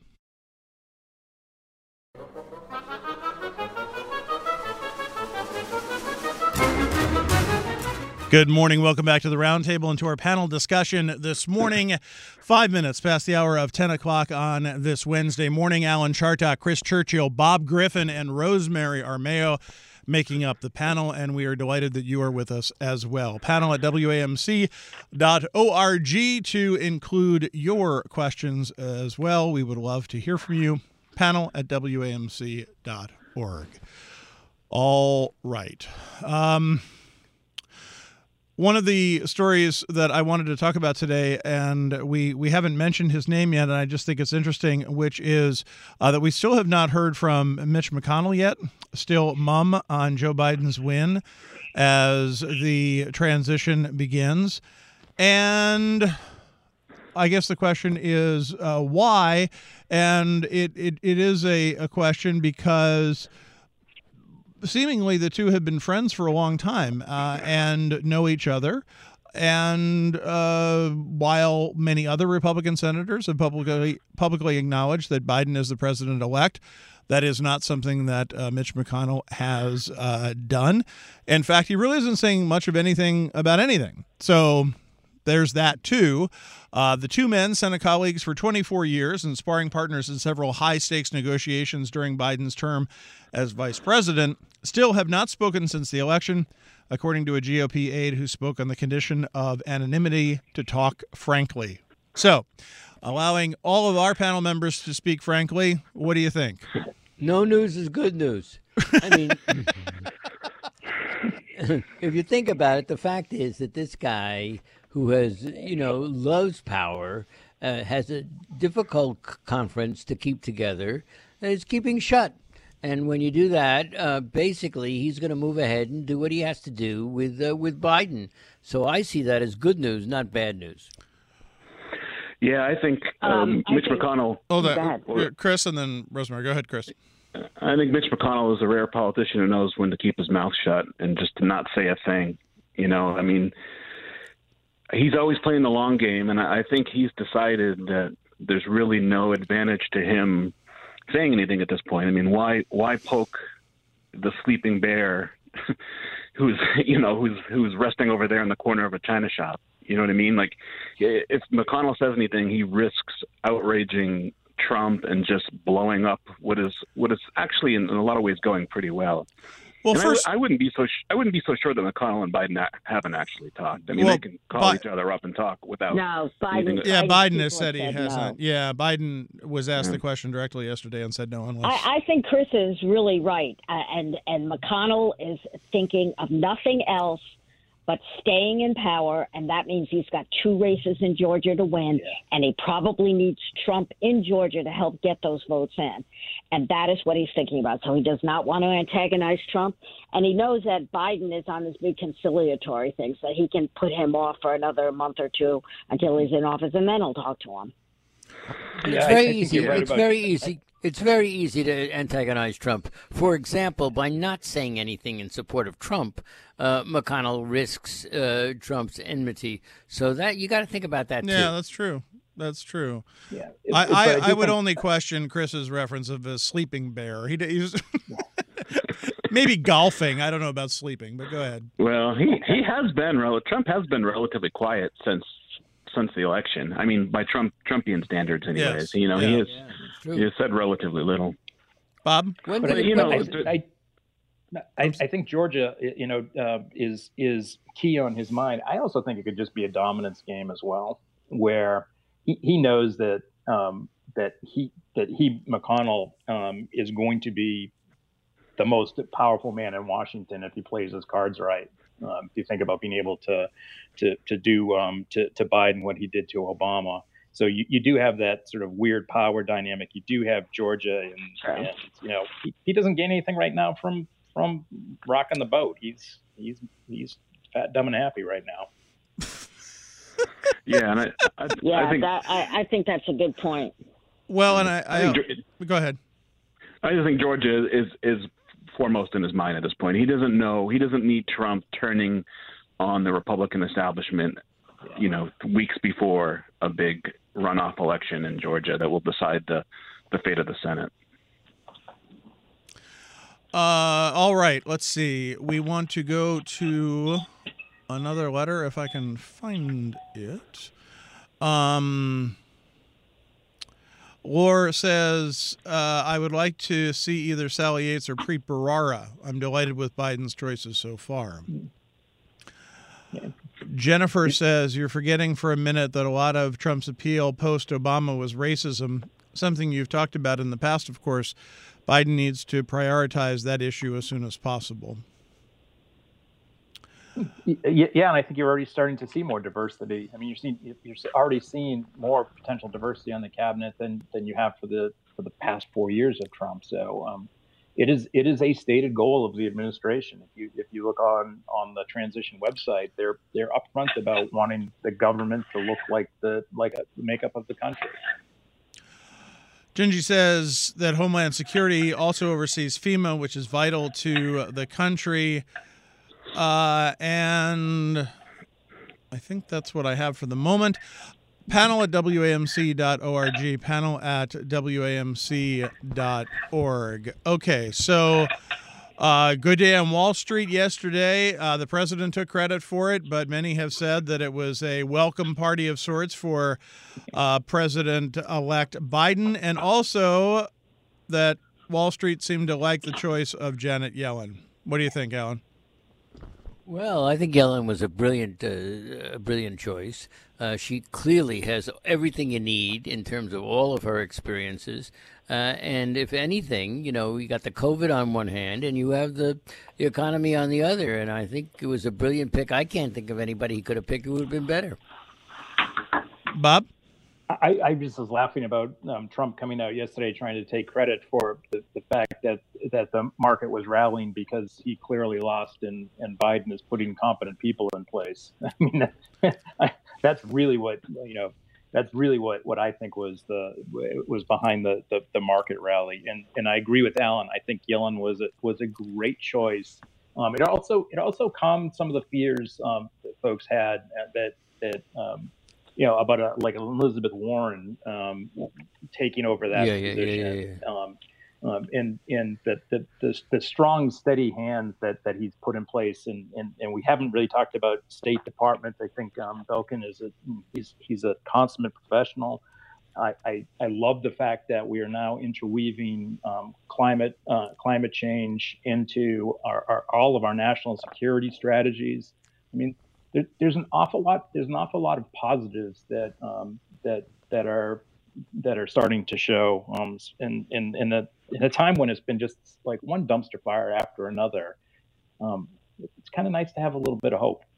Good morning. Welcome back to the Roundtable and to our panel discussion this morning. Five minutes past the hour of ten o'clock on this Wednesday morning. Alan Chartock, Chris Churchill, Bob Griffin, and Rosemary Armao making up the panel, and we are delighted that you are with us as well. Panel at W A M C dot org to include your questions as well. We would love to hear from you. Panel at W A M C dot org. All right. Um... One of the stories that I wanted to talk about today, and we, we haven't mentioned his name yet, and I just think it's interesting, which is uh, that we still have not heard from Mitch McConnell yet, still mum on Joe Biden's win as the transition begins. And I guess the question is uh, why? And it, it, it is a, a question because seemingly the two have been friends for a long time uh, and know each other. And uh, while many other Republican senators have publicly publicly acknowledged that Biden is the president-elect, that is not something that uh, Mitch McConnell has uh, done. In fact, he really isn't saying much of anything about anything. So there's that, too. Uh, the two men, Senate colleagues for twenty-four years and sparring partners in several high-stakes negotiations during Biden's term as vice president, still have not spoken since the election, according to a G O P aide who spoke on the condition of anonymity to talk frankly. So, allowing all of our panel members to speak frankly, what do you think? No news is good news. I mean, if you think about it, the fact is that this guy who has, you know, loves power, uh, has a difficult c- conference to keep together, is keeping shut. And when you do that, uh, basically, he's going to move ahead and do what he has to do with uh, with Biden. So I see that as good news, not bad news. Yeah, I think um, Um, I Mitch think- McConnell. Oh, Go that, ahead. Chris and then Rosemary. Go ahead, Chris. I think Mitch McConnell is a rare politician who knows when to keep his mouth shut and just to not say a thing. You know, I mean, he's always playing the long game, and I think he's decided that there's really no advantage to him saying anything at this point. I mean, why why poke the sleeping bear who's you know who's who's resting over there in the corner of a china shop? You know what I mean? Like, if McConnell says anything, he risks outraging Trump and just blowing up what is what is actually in, in a lot of ways going pretty well. Well, And first, I, I wouldn't be so sh- I wouldn't be so sure that McConnell and Biden a- haven't actually talked. I mean, Well, they can call Bi- each other up and talk without. No, anything Biden. that- yeah, Biden's Biden people has said he no. hasn't. Yeah, Biden was asked Yeah. the question directly yesterday and said no unless. I, I think Chris is really right, uh, and and McConnell is thinking of nothing else but staying in power, and that means he's got two races in Georgia to win, and he probably needs Trump in Georgia to help get those votes in, and that is what he's thinking about. So he does not want to antagonize Trump, and he knows that Biden is on this big conciliatory thing, so he can put him off for another month or two until he's in office, and then he'll talk to him. It's Yeah, I- very I think easy. you're right It's about- very easy. It's very easy to antagonize Trump. For example, by not saying anything in support of Trump, uh, McConnell risks uh, Trump's enmity. So that you got to think about that too. yeah, that's true. That's true. Yeah, I, But I, do I would think- only question Chris's reference of a sleeping bear. He, he's maybe golfing. I don't know about sleeping, but go ahead. Well, he he has been rel- Trump has been relatively quiet since since the election. I mean, by Trump Trumpian standards, anyways. Yes. You know, Yeah. he has Yeah, it's he true. has said relatively little. Bob? When, But, when- you but know, I, the- I, I, I think Georgia, you know, uh, is is key on his mind. I also think it could just be a dominance game as well, where he, he knows that um, that he that he McConnell um, is going to be the most powerful man in Washington if he plays his cards right. Um, if you think about being able to to to do um, to to Biden what he did to Obama, so you, you do have that sort of weird power dynamic. You do have Georgia, and, sure. and you know he, he doesn't gain anything right now from from rocking the boat. He's he's he's fat, dumb, and happy right now. Yeah, and I, I, yeah, I think that, I, I think that's a good point. Well, and I, I, I I go ahead. I just think Georgia is is foremost in his mind at this point. He doesn't know. He doesn't need Trump turning on the Republican establishment, you know, weeks before a big runoff election in Georgia that will decide the the fate of the Senate. Uh, all right. Let's see. We want to go to another letter if I can find it. Um. Lore says, uh, I would like to see either Sally Yates or Preet Bharara. I'm delighted with Biden's choices so far. Yeah. Jennifer says, you're forgetting for a minute that a lot of Trump's appeal post-Obama was racism, something you've talked about in the past, of course. Biden needs to prioritize that issue as soon as possible. Yeah, and I think you're already starting to see more diversity. I mean, you're seeing you're already seeing more potential diversity on the cabinet than than you have for the for the past four years of Trump. So um, it is it is a stated goal of the administration. If you if you look on on the transition website, they're they're upfront about wanting the government to look like the like a, the makeup of the country. Gingy says that Homeland Security also oversees FEMA, which is vital to the country. Uh, and I think that's what I have for the moment. Panel at W A M C dot org. Panel at W A M C dot org. Okay, so uh, good day on Wall Street yesterday. Uh, the president took credit for it, but many have said that it was a welcome party of sorts for uh, President-elect Biden, and also that Wall Street seemed to like the choice of Janet Yellen. What do you think, Alan? Well, I think Yellen was a brilliant, uh, a brilliant choice. Uh, she clearly has everything you need in terms of all of her experiences. Uh, and if anything, you know, you got the COVID on one hand and you have the, the economy on the other. And I think it was a brilliant pick. I can't think of anybody he could have picked who would have been better. Bob? I, I just was laughing about um, Trump coming out yesterday trying to take credit for the, the fact that that the market was rallying because he clearly lost and, and Biden is putting competent people in place. I mean, that, that's really what, you know, that's really what, what I think was the was behind the, the, the market rally. And and I agree with Alan. I think Yellen was a, was a great choice. Um, it also it also calmed some of the fears um, that folks had that that. Um, you know, about a, like Elizabeth Warren um, taking over that yeah, yeah, position, yeah, yeah, yeah. Um, um, and and the, the the the strong, steady hands that, that he's put in place, and, and, and we haven't really talked about State Department. I think um, Belkin is a he's he's a consummate professional. I, I I love the fact that we are now interweaving um, climate uh, climate change into our, our all of our national security strategies. I mean. There, there's an awful lot. There's an awful lot of positives that um, that that are that are starting to show. Um, in in in a in a time when it's been just like one dumpster fire after another, um, it's kind of nice to have a little bit of hope.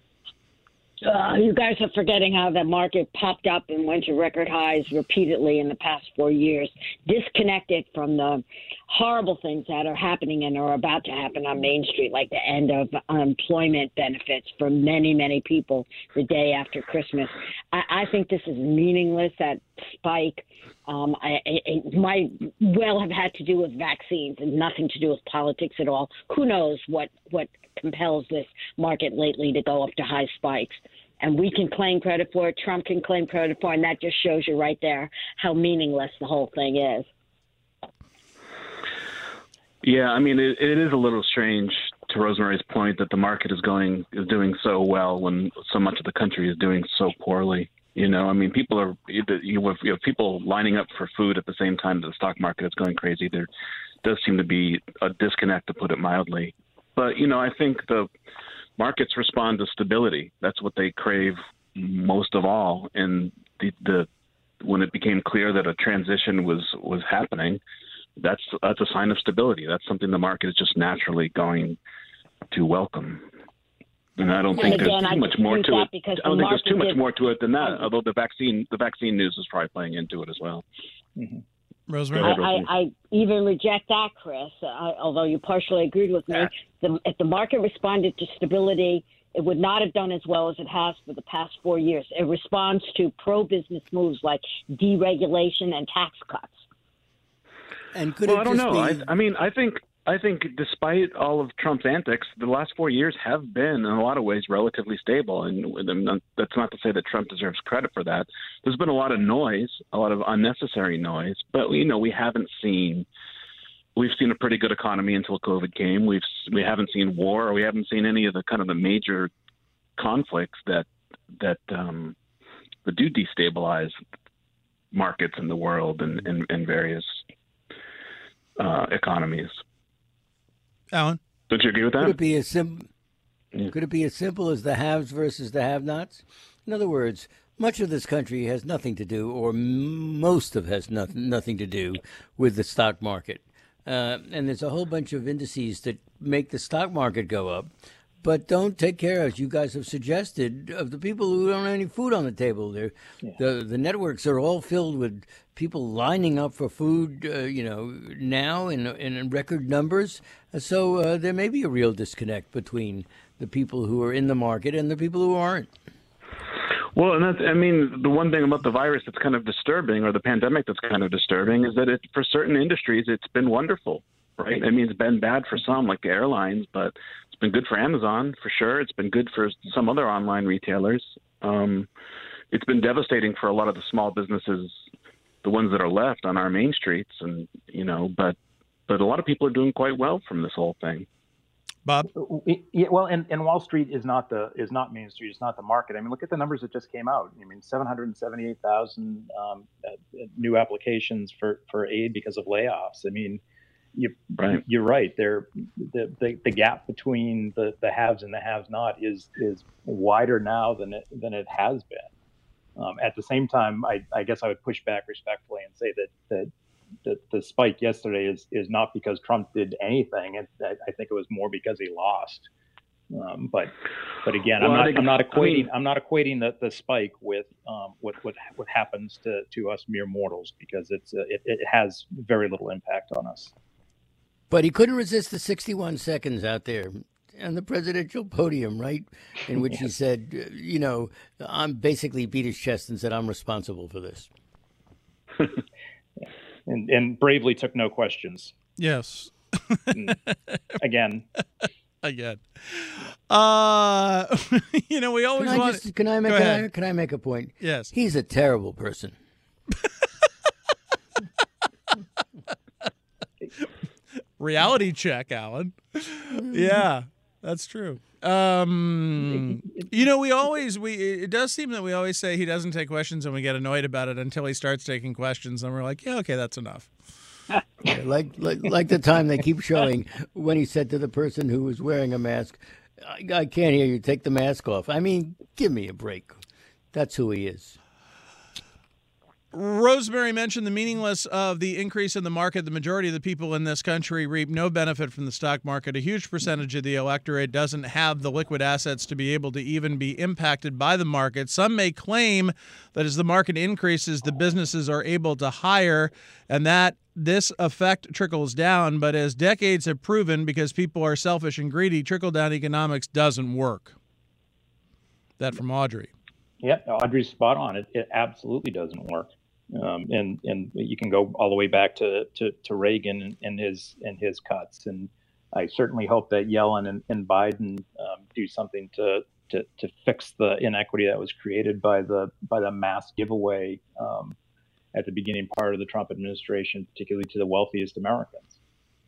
Uh, you guys are forgetting how the market popped up and went to record highs repeatedly in the past four years, disconnected from the horrible things that are happening and are about to happen on Main Street, like the end of unemployment benefits for many, many people the day after Christmas. I, I think this is meaningless, that spike. Um, I, it might well have had to do with vaccines and nothing to do with politics at all. Who knows what, what compels this market lately to go up to high spikes. And we can claim credit for it. Trump can claim credit for it. And that just shows you right there how meaningless the whole thing is. Yeah, I mean, it, it is a little strange, to Rosemary's point, that the market is going is doing so well when so much of the country is doing so poorly. You know, I mean, people are you have, you have people lining up for food at the same time that the stock market is going crazy. There does seem to be a disconnect, to put it mildly. But, you know, I think the markets respond to stability. That's what they crave most of all. And the the, when it became clear that a transition was was happening, that's that's a sign of stability. That's something the market is just naturally going to welcome. And I don't think Again, there's too I much more to it. because I don't the think there's too market much did- more to it than that. Although the vaccine the vaccine news is probably playing into it as well. Mm-hmm. Rosemary? Go ahead, I, Rosemary. I, I even reject that, Chris. I, although you partially agreed with me, the, if the market responded to stability, it would not have done as well as it has for the past four years. It responds to pro-business moves like deregulation and tax cuts. And could Well, it I don't just know. be? I, I mean, I think I think despite all of Trump's antics, the last four years have been, in a lot of ways, relatively stable. And that's not to say that Trump deserves credit for that. There's been a lot of noise, a lot of unnecessary noise, but you know, we haven't seen. We've seen a pretty good economy until COVID came. We've we haven't seen war, or we haven't seen any of the kind of the major conflicts that that um, that do destabilize markets in the world and in, in, in various uh, economies. Alan? Don't you agree with Could that? it be as sim- Yeah. Could it be as simple as the haves versus the have-nots? In other words, much of this country has nothing to do, or m- most of has nothing nothing to do with the stock market. Uh, and there's a whole bunch of indices that make the stock market go up, but don't take care, as you guys have suggested, of the people who don't have any food on the table. They're, Yeah. the the networks are all filled with people lining up for food, uh, you know, now in in record numbers. So uh, there may be a real disconnect between the people who are in the market and the people who aren't. Well, and that's, I mean, the one thing about the virus that's kind of disturbing, or the pandemic that's kind of disturbing, is that it, for certain industries, it's been wonderful, right? I mean, it's been bad for some, like the airlines, but it's been good for Amazon, for sure. It's been good for some other online retailers. Um, it's been devastating for a lot of the small businesses, the ones that are left on our main streets, and, you know, but, but a lot of people are doing quite well from this whole thing. Bob? Yeah, well, and, and Wall Street is not the is not Main Street. It's not the market. I mean, look at the numbers that just came out. I mean, seven hundred seventy-eight thousand um, uh, new applications for, for aid because of layoffs. I mean, you Right. you're right. There, the, the the gap between the, the haves and the haves-not is is wider now than it than it has been. Um, at the same time, I, I guess I would push back respectfully and say that that. The, the spike yesterday is, is not because Trump did anything. It, I, I think it was more because he lost. Um, but but again, Well, I I'm not think I'm not it's- I equating mean- I'm not equating the, the spike with um, what what what happens to, to us mere mortals, because it's uh, it, it has very little impact on us. But he couldn't resist the sixty-one seconds out there on the presidential podium, right? In which he said, uh, you know, I'm basically beat his chest and said, I'm responsible for this. And and bravely took no questions. Yes. And again, Again. Uh, you know, we always Can I, want... just, can, I make, Go can, ahead. I, can I make a point? Yes. He's a terrible person. Reality check, Alan. Yeah, that's true. Um, you know, we always we it does seem that we always say he doesn't take questions, and we get annoyed about it until he starts taking questions, and we're like, yeah, okay, that's enough. Yeah, like, like like the time they keep showing when he said to the person who was wearing a mask, I, I can't hear you, take the mask off. I mean, give me a break. That's who he is. Rosemary mentioned the meaningless of the increase in the market. The majority of the people in this country reap no benefit from the stock market. A huge percentage of the electorate doesn't have the liquid assets to be able to even be impacted by the market. Some may claim that as the market increases, the businesses are able to hire and that this effect trickles down. But as decades have proven, because people are selfish and greedy, trickle-down economics doesn't work. That from Audrey. yeah, Audrey's spot on. It it absolutely doesn't work. Um, and and you can go all the way back to to, to Reagan and, and his and his cuts. And I certainly hope that Yellen and, and Biden um, do something to, to to fix the inequity that was created by the by the mass giveaway um, at the beginning part of the Trump administration, particularly to the wealthiest Americans.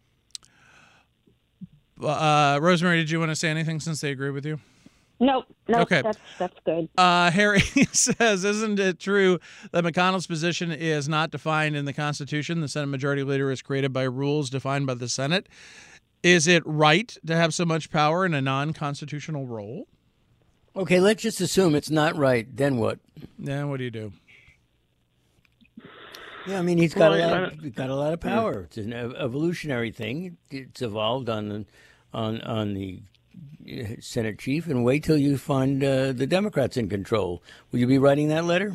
Uh, Rosemary, did you want to say anything since they agree with you? Nope, nope, Okay. that's that's good. Uh, Harry says, isn't it true that McConnell's position is not defined in the Constitution? The Senate Majority Leader is created by rules defined by the Senate. Is it right to have so much power in a non-constitutional role? Okay, let's just assume it's not right. Then what? Yeah, what do you do? Yeah, I mean, he's got Well, a lot. I- Of, he's got a lot of power. It's an ev- evolutionary thing. It's evolved on the on on the uh, Senate chief, and wait till you find uh, the Democrats in control. Will you be writing that letter?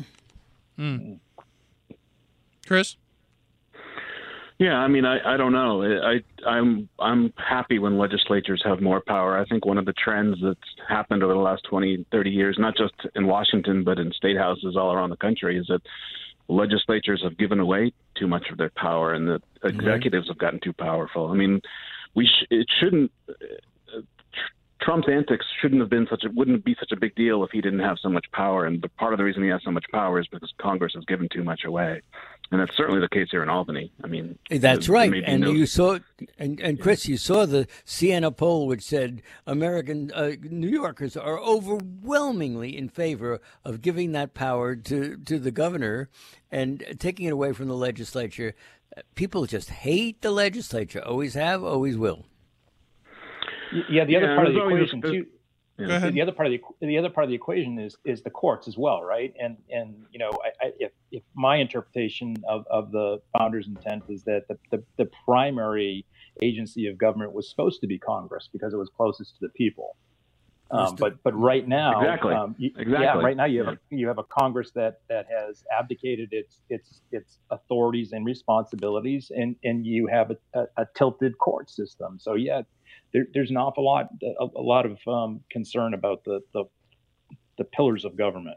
Chris? Yeah, I mean, I, I don't know. I I'm I'm happy when legislatures have more power. I think one of the trends that's happened over the last twenty, thirty years, not just in Washington but in state houses all around the country, is that legislatures have given away too much of their power, and the executives have gotten too powerful. I mean, we sh- it shouldn't. Uh, Trump's antics shouldn't have been such a wouldn't be such a big deal if he didn't have so much power. And the part of the reason he has so much power is because Congress has given too much away, and that's certainly the case here in Albany. I mean, That's there right. may be And no- you saw, and, and Chris, you saw the Siena poll, which said American uh, New Yorkers are overwhelmingly in favor of giving that power to, to the governor and taking it away from the legislature. People just hate the legislature. Always have, always will. Yeah, the other Yeah, part of the there's always- equation there's- too. Yeah. Go ahead. The other part of the the other part of the equation is is the courts as well, right? And and you know, I, I, if if my interpretation of, of the founder's intent is that the, the the primary agency of government was supposed to be Congress because it was closest to the people. Um, but but right now, Exactly. um, you, Exactly. yeah, right now you have a, you have a Congress that that has abdicated its its its authorities and responsibilities, and and you have a, a, a tilted court system. So yeah, there, there's an awful lot a, a lot of um, concern about the, the the pillars of government.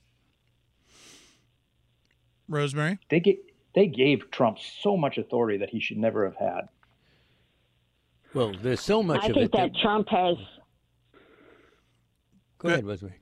Rosemary? They get they gave Trump so much authority that he should never have had. Well, there's so much I of think it. that Trump has. Go ahead, Rosemary.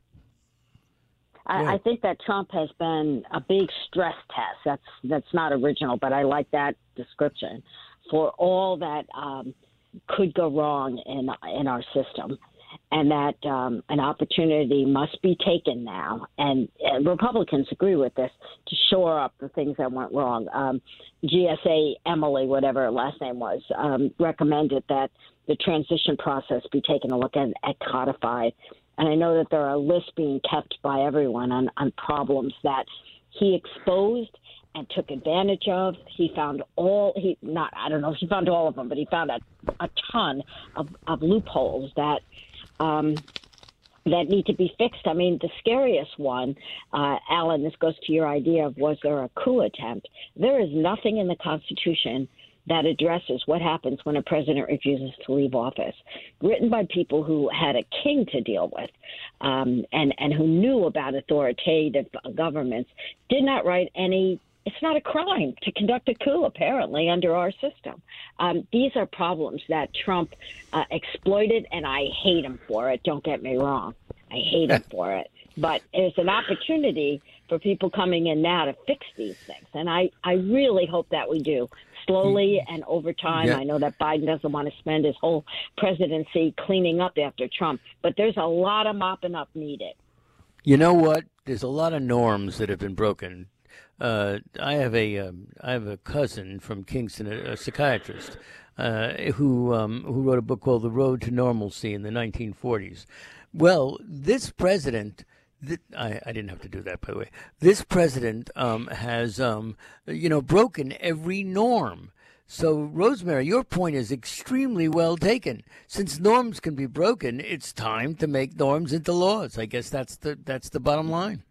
I, Go I ahead. think that Trump has been a big stress test. That's that's not original, but I like that description for all that um, could go wrong in in our system, and that um, an opportunity must be taken now. And, and Republicans agree with this to shore up the things that went wrong. Um, G S A Emily, whatever her last name was, um, recommended that the transition process be taken a look at, at codified. And I know that there are lists being kept by everyone on, on problems that he exposed and took advantage of. He found all, he not, I don't know if he found all of them, but he found a, a ton of, of loopholes that um, that need to be fixed. I mean, the scariest one, uh, Alan, this goes to your idea of was there a coup attempt? There is nothing in the Constitution that addresses what happens when a president refuses to leave office, written by people who had a king to deal with um, and, and who knew about authoritative governments, did not write any. It's not a crime to conduct a coup, apparently, under our system. Um, these are problems that Trump uh, exploited, and I hate him for it. Don't get me wrong. I hate him for it. But there's an opportunity for people coming in now to fix these things. And I, I really hope that we do. Slowly and over time. Yeah. I know that Biden doesn't want to spend his whole presidency cleaning up after Trump, but there's a lot of mopping up needed. You know what? There's a lot of norms that have been broken. Uh, I have a um, I have a cousin from Kingston, a, a psychiatrist, uh, who um, who wrote a book called The Road to Normalcy in the nineteen forties. Well, this president. Th- I, I didn't have to do that, by the way. This president um, has, um, you know, broken every norm. So, Rosemary, your point is extremely well taken. Since norms can be broken, it's time to make norms into laws. I guess that's the that's the bottom line.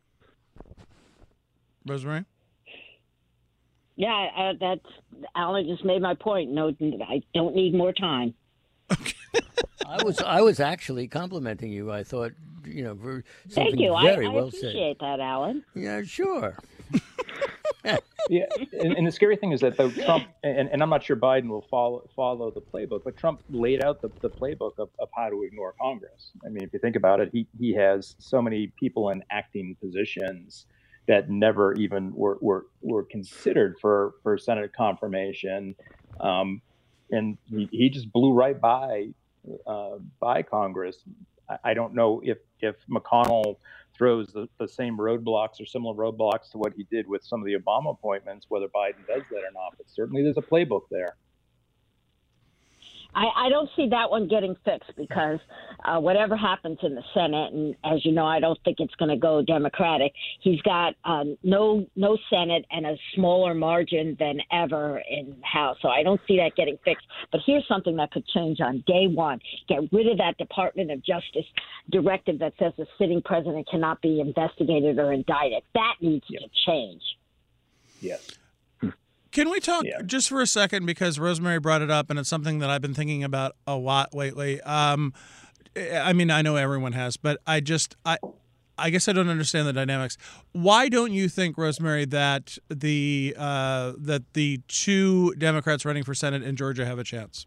Rosemary? Yeah, uh, that's Alan just made my point. No, I don't need more time. I was I was actually complimenting you. I thought, you know, for something Thank you. very I, I well appreciate that, Alan. said. Yeah, sure. Yeah, and, and the scary thing is that though Trump, and, and I'm not sure Biden will follow follow the playbook, but Trump laid out the, the playbook of, of how to ignore Congress. I mean, if you think about it, he, he has so many people in acting positions that never even were were, were considered for, for Senate confirmation. Um, and he, he just blew right by uh, by Congress. I, I don't know if, if McConnell throws the, the same roadblocks or similar roadblocks to what he did with some of the Obama appointments, whether Biden does that or not. But certainly there's a playbook there. I, I don't see that one getting fixed because uh, whatever happens in the Senate, and as you know, I don't think it's going to go Democratic. He's got um, no no Senate and a smaller margin than ever in the House, so I don't see that getting fixed. But here's something that could change on day one: get rid of that Department of Justice directive that says the sitting president cannot be investigated or indicted. That needs yep. to change. Yes. Can we talk yeah. just for a second, because Rosemary brought it up, and it's something that I've been thinking about a lot lately. Um, I mean, I know everyone has, but I just, I, I guess I don't understand the dynamics. Why don't you think, Rosemary, that the uh, that the two Democrats running for Senate in Georgia have a chance?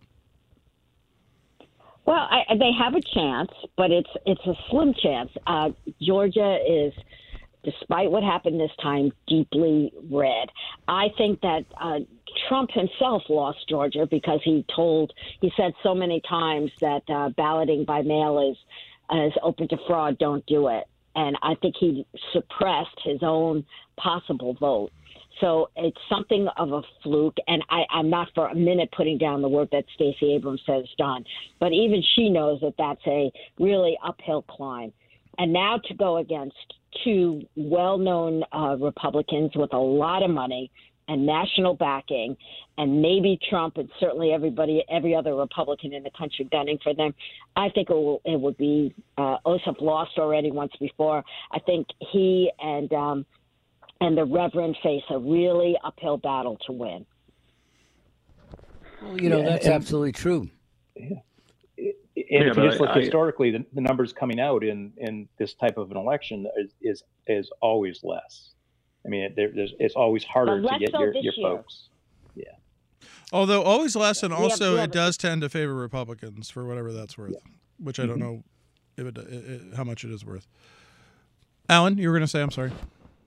Well, I, they have a chance, but it's it's a slim chance. Uh, Georgia is, despite what happened this time, deeply red. I think that uh, Trump himself lost Georgia because he told, he said so many times that uh, balloting by mail is, is open to fraud, don't do it. And I think he suppressed his own possible vote. So it's something of a fluke, and I, I'm not for a minute putting down the work that Stacey Abrams has done. But even she knows that that's a really uphill climb. And now to go against two well-known uh, Republicans with a lot of money and national backing, and maybe Trump and certainly everybody, every other Republican in the country gunning for them, I think it, will, it would be uh, Ossoff lost already once before. I think he and um, and the Reverend face a really uphill battle to win. Well, you know, yeah, that's and, absolutely true. Yeah. And yeah, if you just look I, historically, the, the numbers coming out in, in this type of an election is is, is always less. I mean, there, there's, it's always harder to get so your, your year. folks. Yeah. Although always less, and We have- also we it have- does tend to favor Republicans for whatever that's worth, Yeah. which I don't know if it, it, it, how much it is worth. Alan, you were going to say, I'm sorry.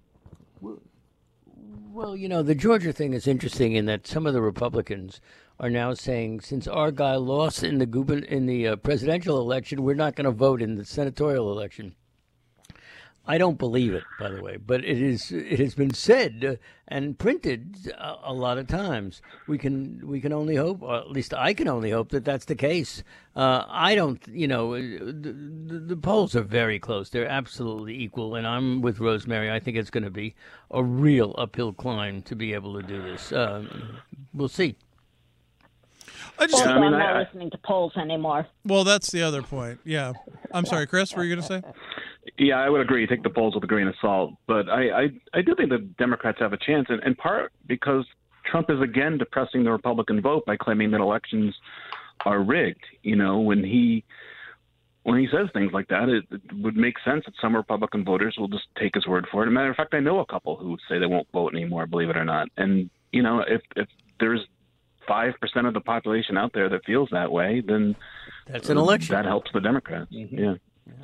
Well, you know, the Georgia thing is interesting in that some of the Republicans are now saying, since our guy lost in the gubern- in the uh, presidential election, we're not going to vote in the senatorial election. I don't believe it, by the way, but it is. It has been said uh, and printed a, a lot of times. We can we can only hope, or at least I can only hope, that that's the case. Uh, I don't, you know, the, the, the polls are very close. They're absolutely equal, and I'm with Rosemary. I think it's going to be a real uphill climb to be able to do this. Um, we'll see. I just, Also, Yeah, I mean, I'm not I- listening to polls anymore. well, that's the other point. Yeah. I'm sorry, Chris, what were you going to say? Yeah, I would agree. Take the polls with a grain of salt. But I, I, I do think the Democrats have a chance, in, in part because Trump is again depressing the Republican vote by claiming that elections are rigged. You know, when he when he says things like that, it, it would make sense that some Republican voters will just take his word for it. As a matter of fact, I know a couple who say they won't vote anymore, believe it or not. And, you know, if, if there's five percent of the population out there that feels that way, then That's an election. that helps the Democrats. Mm-hmm. Yeah.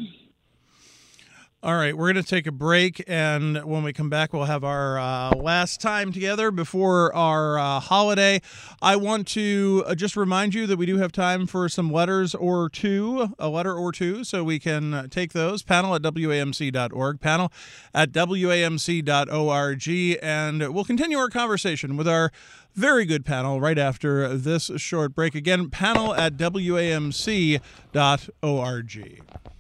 All right, we're going to take a break, and when we come back, we'll have our uh, last time together before our uh, holiday. I want to uh, just remind you that we do have time for some letters or two, a letter or two, so we can uh, take those. Panel at W A M C dot org, panel at W A M C dot org, and we'll continue our conversation with our very good panel right after this short break. Again, panel at W A M C dot org.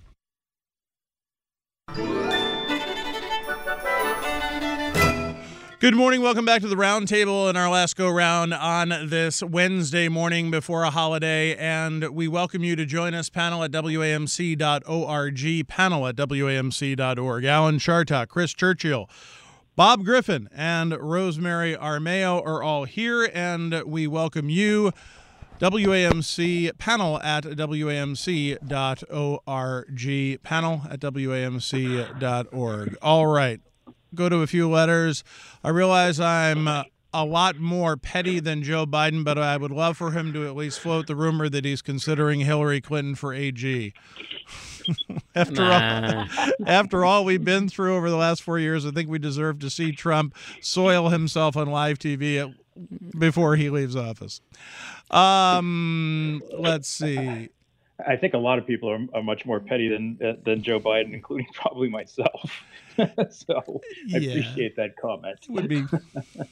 Good morning. Welcome back to the round table in our last go round on this Wednesday morning before a holiday. And we welcome you to join us, panel at W A M C dot org, panel at W A M C dot org. Alan Chartock, Chris Churchill, Bob Griffin, and Rosemary Armao are all here, and we welcome you. W A M C panel at W A M C dot org, panel at W A M C dot org. All right, go to a few letters. I realize I'm uh, a lot more petty than Joe Biden, but I would love for him to at least float the rumor that he's considering Hillary Clinton for A G. after Nah. all, after all we've been through over the last four years, I think we deserve to see Trump soil himself on live T V at, before he leaves office. Um, let's see. I think a lot of people are, are much more petty than than Joe Biden, including probably myself. So I Yeah. appreciate that comment. Would be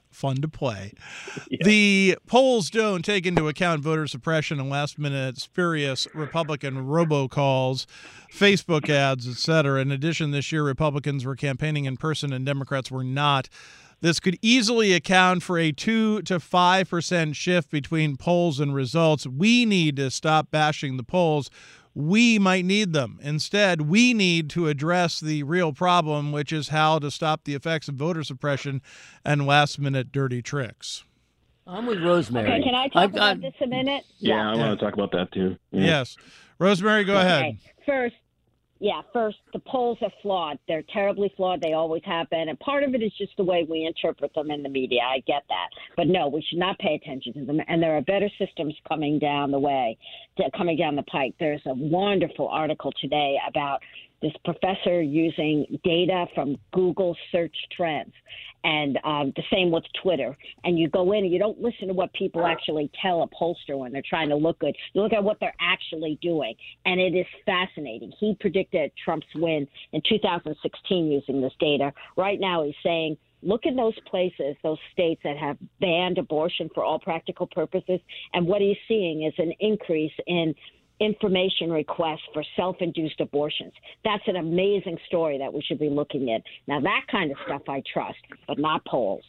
fun to play. Yeah. The polls don't take into account voter suppression and last-minute spurious Republican robocalls, Facebook ads, et cetera. In addition, this year, Republicans were campaigning in person and Democrats were not. This could easily account for a two to five percent shift between polls and results. We need to stop bashing the polls. We might need them. Instead, we need to address the real problem, which is how to stop the effects of voter suppression and last-minute dirty tricks. I'm with Rosemary. Okay, can I talk I've about got- this a minute? Yeah, I want to talk about that too. Yeah. Yes. Rosemary, go ahead. Okay. First, yeah, first, the polls are flawed. They're terribly flawed. They always have been. And part of it is just the way we interpret them in the media. I get that. But no, we should not pay attention to them. And there are better systems coming down the way, coming down the pike. There's a wonderful article today about this professor using data from Google search trends. And um, the same with Twitter. And you go in and you don't listen to what people actually tell a pollster when they're trying to look good. You look at what they're actually doing. And it is fascinating. He predicted Trump's win in two thousand sixteen using this data. Right now he's saying, look in those places, those states that have banned abortion for all practical purposes. And what he's seeing is an increase in information requests for self-induced abortions. That's an amazing story that we should be looking at. Now, that kind of stuff I trust, but not polls.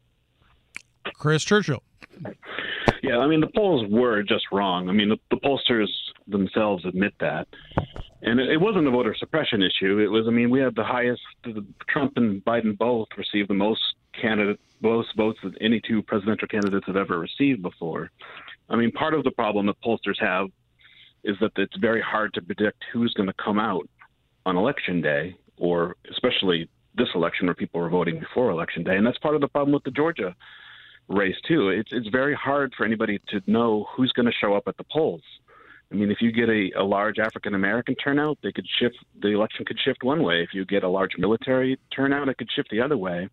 Chris Churchill. Yeah, I mean, the polls were just wrong. I mean, the, the pollsters themselves admit that. And it, it wasn't a voter suppression issue. It was, I mean, we had the highest, the, Trump and Biden both received the most candidate, most votes that any two presidential candidates have ever received before. I mean, part of the problem that pollsters have is that it's very hard to predict who's going to come out on election day, or especially this election where people were voting before election day. And that's part of the problem with the Georgia race, too. It's it's very hard for anybody to know who's going to show up at the polls. I mean, if you get a, a large African-American turnout, they could shift, the election could shift one way. If you get a large military turnout, it could shift the other way.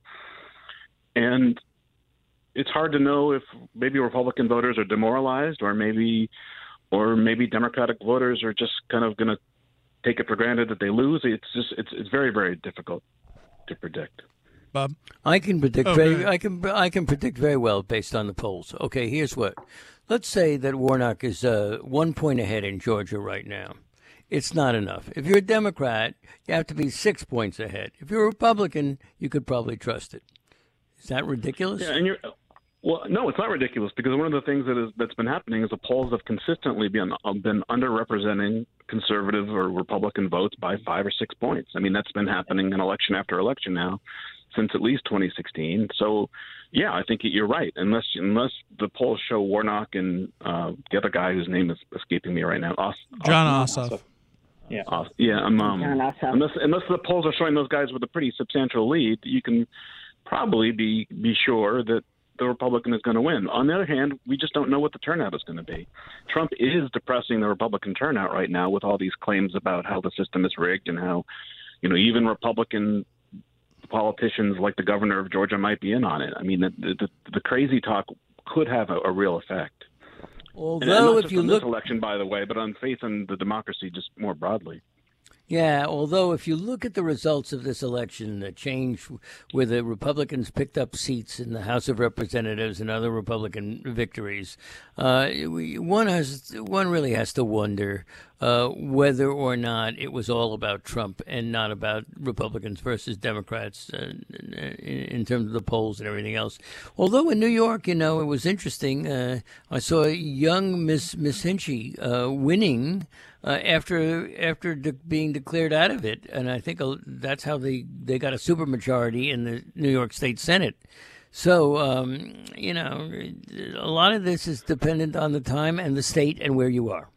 And it's hard to know if maybe Republican voters are demoralized, or maybe or maybe Democratic voters are just kind of going to take it for granted that they lose. It's just it's it's very, very difficult to predict. Bob? I can predict Oh, very go ahead. I can I can predict very well based on the polls. Okay, here's what. Let's say that Warnock is uh, one point ahead in Georgia right now. It's not enough. If you're a Democrat, you have to be six points ahead. If you're a Republican, you could probably trust it. Is that ridiculous? Yeah, and you're well, no, it's not ridiculous, because one of the things that is that's been happening is the polls have consistently been uh, been underrepresenting conservative or Republican votes by five or six points. I mean, that's been happening in election after election now since at least twenty sixteen. So, yeah, I think you're right. Unless unless the polls show Warnock and uh, the other guy whose name is escaping me right now, Os- John Ossoff. Ossoff. Yeah. Os- yeah, um, um, John Ossoff. unless unless the polls are showing those guys with a pretty substantial lead, you can probably be be sure that the Republican is going to win. On the other hand, we just don't know what the turnout is going to be. Trump is depressing the Republican turnout right now with all these claims about how the system is rigged and how, you know, even Republican politicians like the governor of Georgia might be in on it. I mean, the the, the crazy talk could have a, a real effect. And, and Although not if just you on look this election, by the way, but on faith in the democracy just more broadly. Yeah, although if you look at the results of this election, the change where the Republicans picked up seats in the House of Representatives and other Republican victories, uh, we- one has one really has to wonder uh, whether or not it was all about Trump and not about Republicans versus Democrats uh, in, in terms of the polls and everything else. Although in New York, you know, it was interesting. Uh, I saw young Miss Miss Hinchy uh, winning. Uh, after after de- being declared out of it, and I think uh, that's how they, they got a supermajority in the New York State Senate. So, um, you know, a lot of this is dependent on the time and the state and where you are.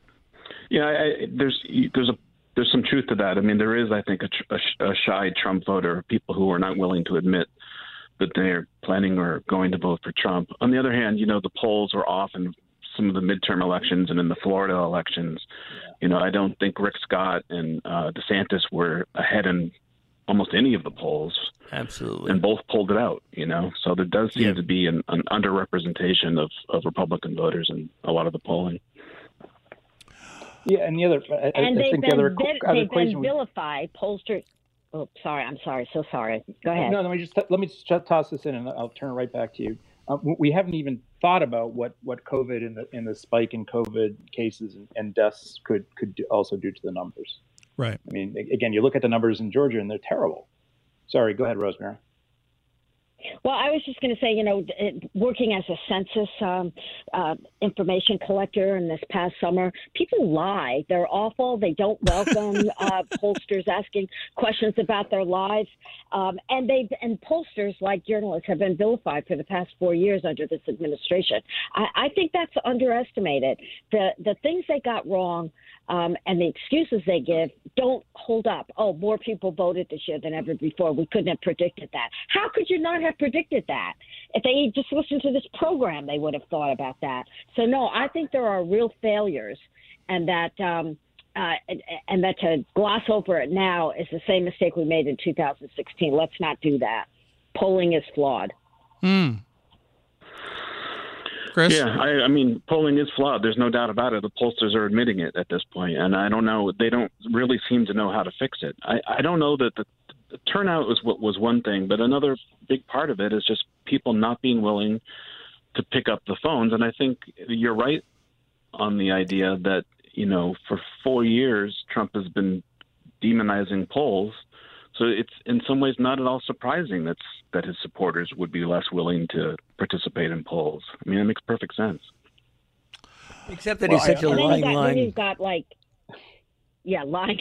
Yeah, I, I, there's there's a there's some truth to that. I mean, there is, I think, a, tr- a, sh- a shy Trump voter, people who are not willing to admit that they're planning or going to vote for Trump. On the other hand, you know, the polls are off in some of the midterm elections and in the Florida elections. Yeah. You know, I don't think Rick Scott and uh, DeSantis were ahead in almost any of the polls. Absolutely. And both pulled it out, you know. So there does seem yeah. to be an, an underrepresentation of, of Republican voters in a lot of the polling. Yeah, and the other, I, and I they've think been, the other, vil- other they've equation been was, vilified. Pollsters, Oh, sorry. I'm sorry. So sorry. Go ahead. No, let me just let me just toss this in, and I'll turn it right back to you. Uh, we haven't even thought about what, what COVID and the in the spike in COVID cases and, and deaths could could do, also do to the numbers. Right. I mean, again, you look at the numbers in Georgia, and they're terrible. Sorry, go ahead, Rosemary. Well, I was just going to say, you know, it, working as a census um, uh, information collector in this past summer, people lie. They're awful. They don't welcome uh, pollsters asking questions about their lives. Um, and they and pollsters, like journalists, have been vilified for the past four years under this administration. I, I think that's underestimated. The the things they got wrong um, and the excuses they give don't hold up. Oh, more people voted this year than ever before. We couldn't have predicted that. How could you not have predicted that? If they just listened to this program, they would have thought about that. So, no, I think there are real failures, and that um, uh, and, and that to gloss over it now is the same mistake we made in two thousand sixteen. Let's not do that. Polling is flawed. Hmm. Chris? Yeah, I, I mean, polling is flawed. There's no doubt about it. The pollsters are admitting it at this point, and I don't know. They don't really seem to know how to fix it. I, I don't know that the, the turnout was what was one thing, but another big part of it is just people not being willing to pick up the phones. And I think you're right on the idea that, you know, for four years, Trump has been demonizing polls. So it's in some ways not at all surprising that's, that his supporters would be less willing to participate in polls. I mean, it makes perfect sense. Except that Well, he's such I- a And then lying, you got, then lying. you've got like, yeah, lying.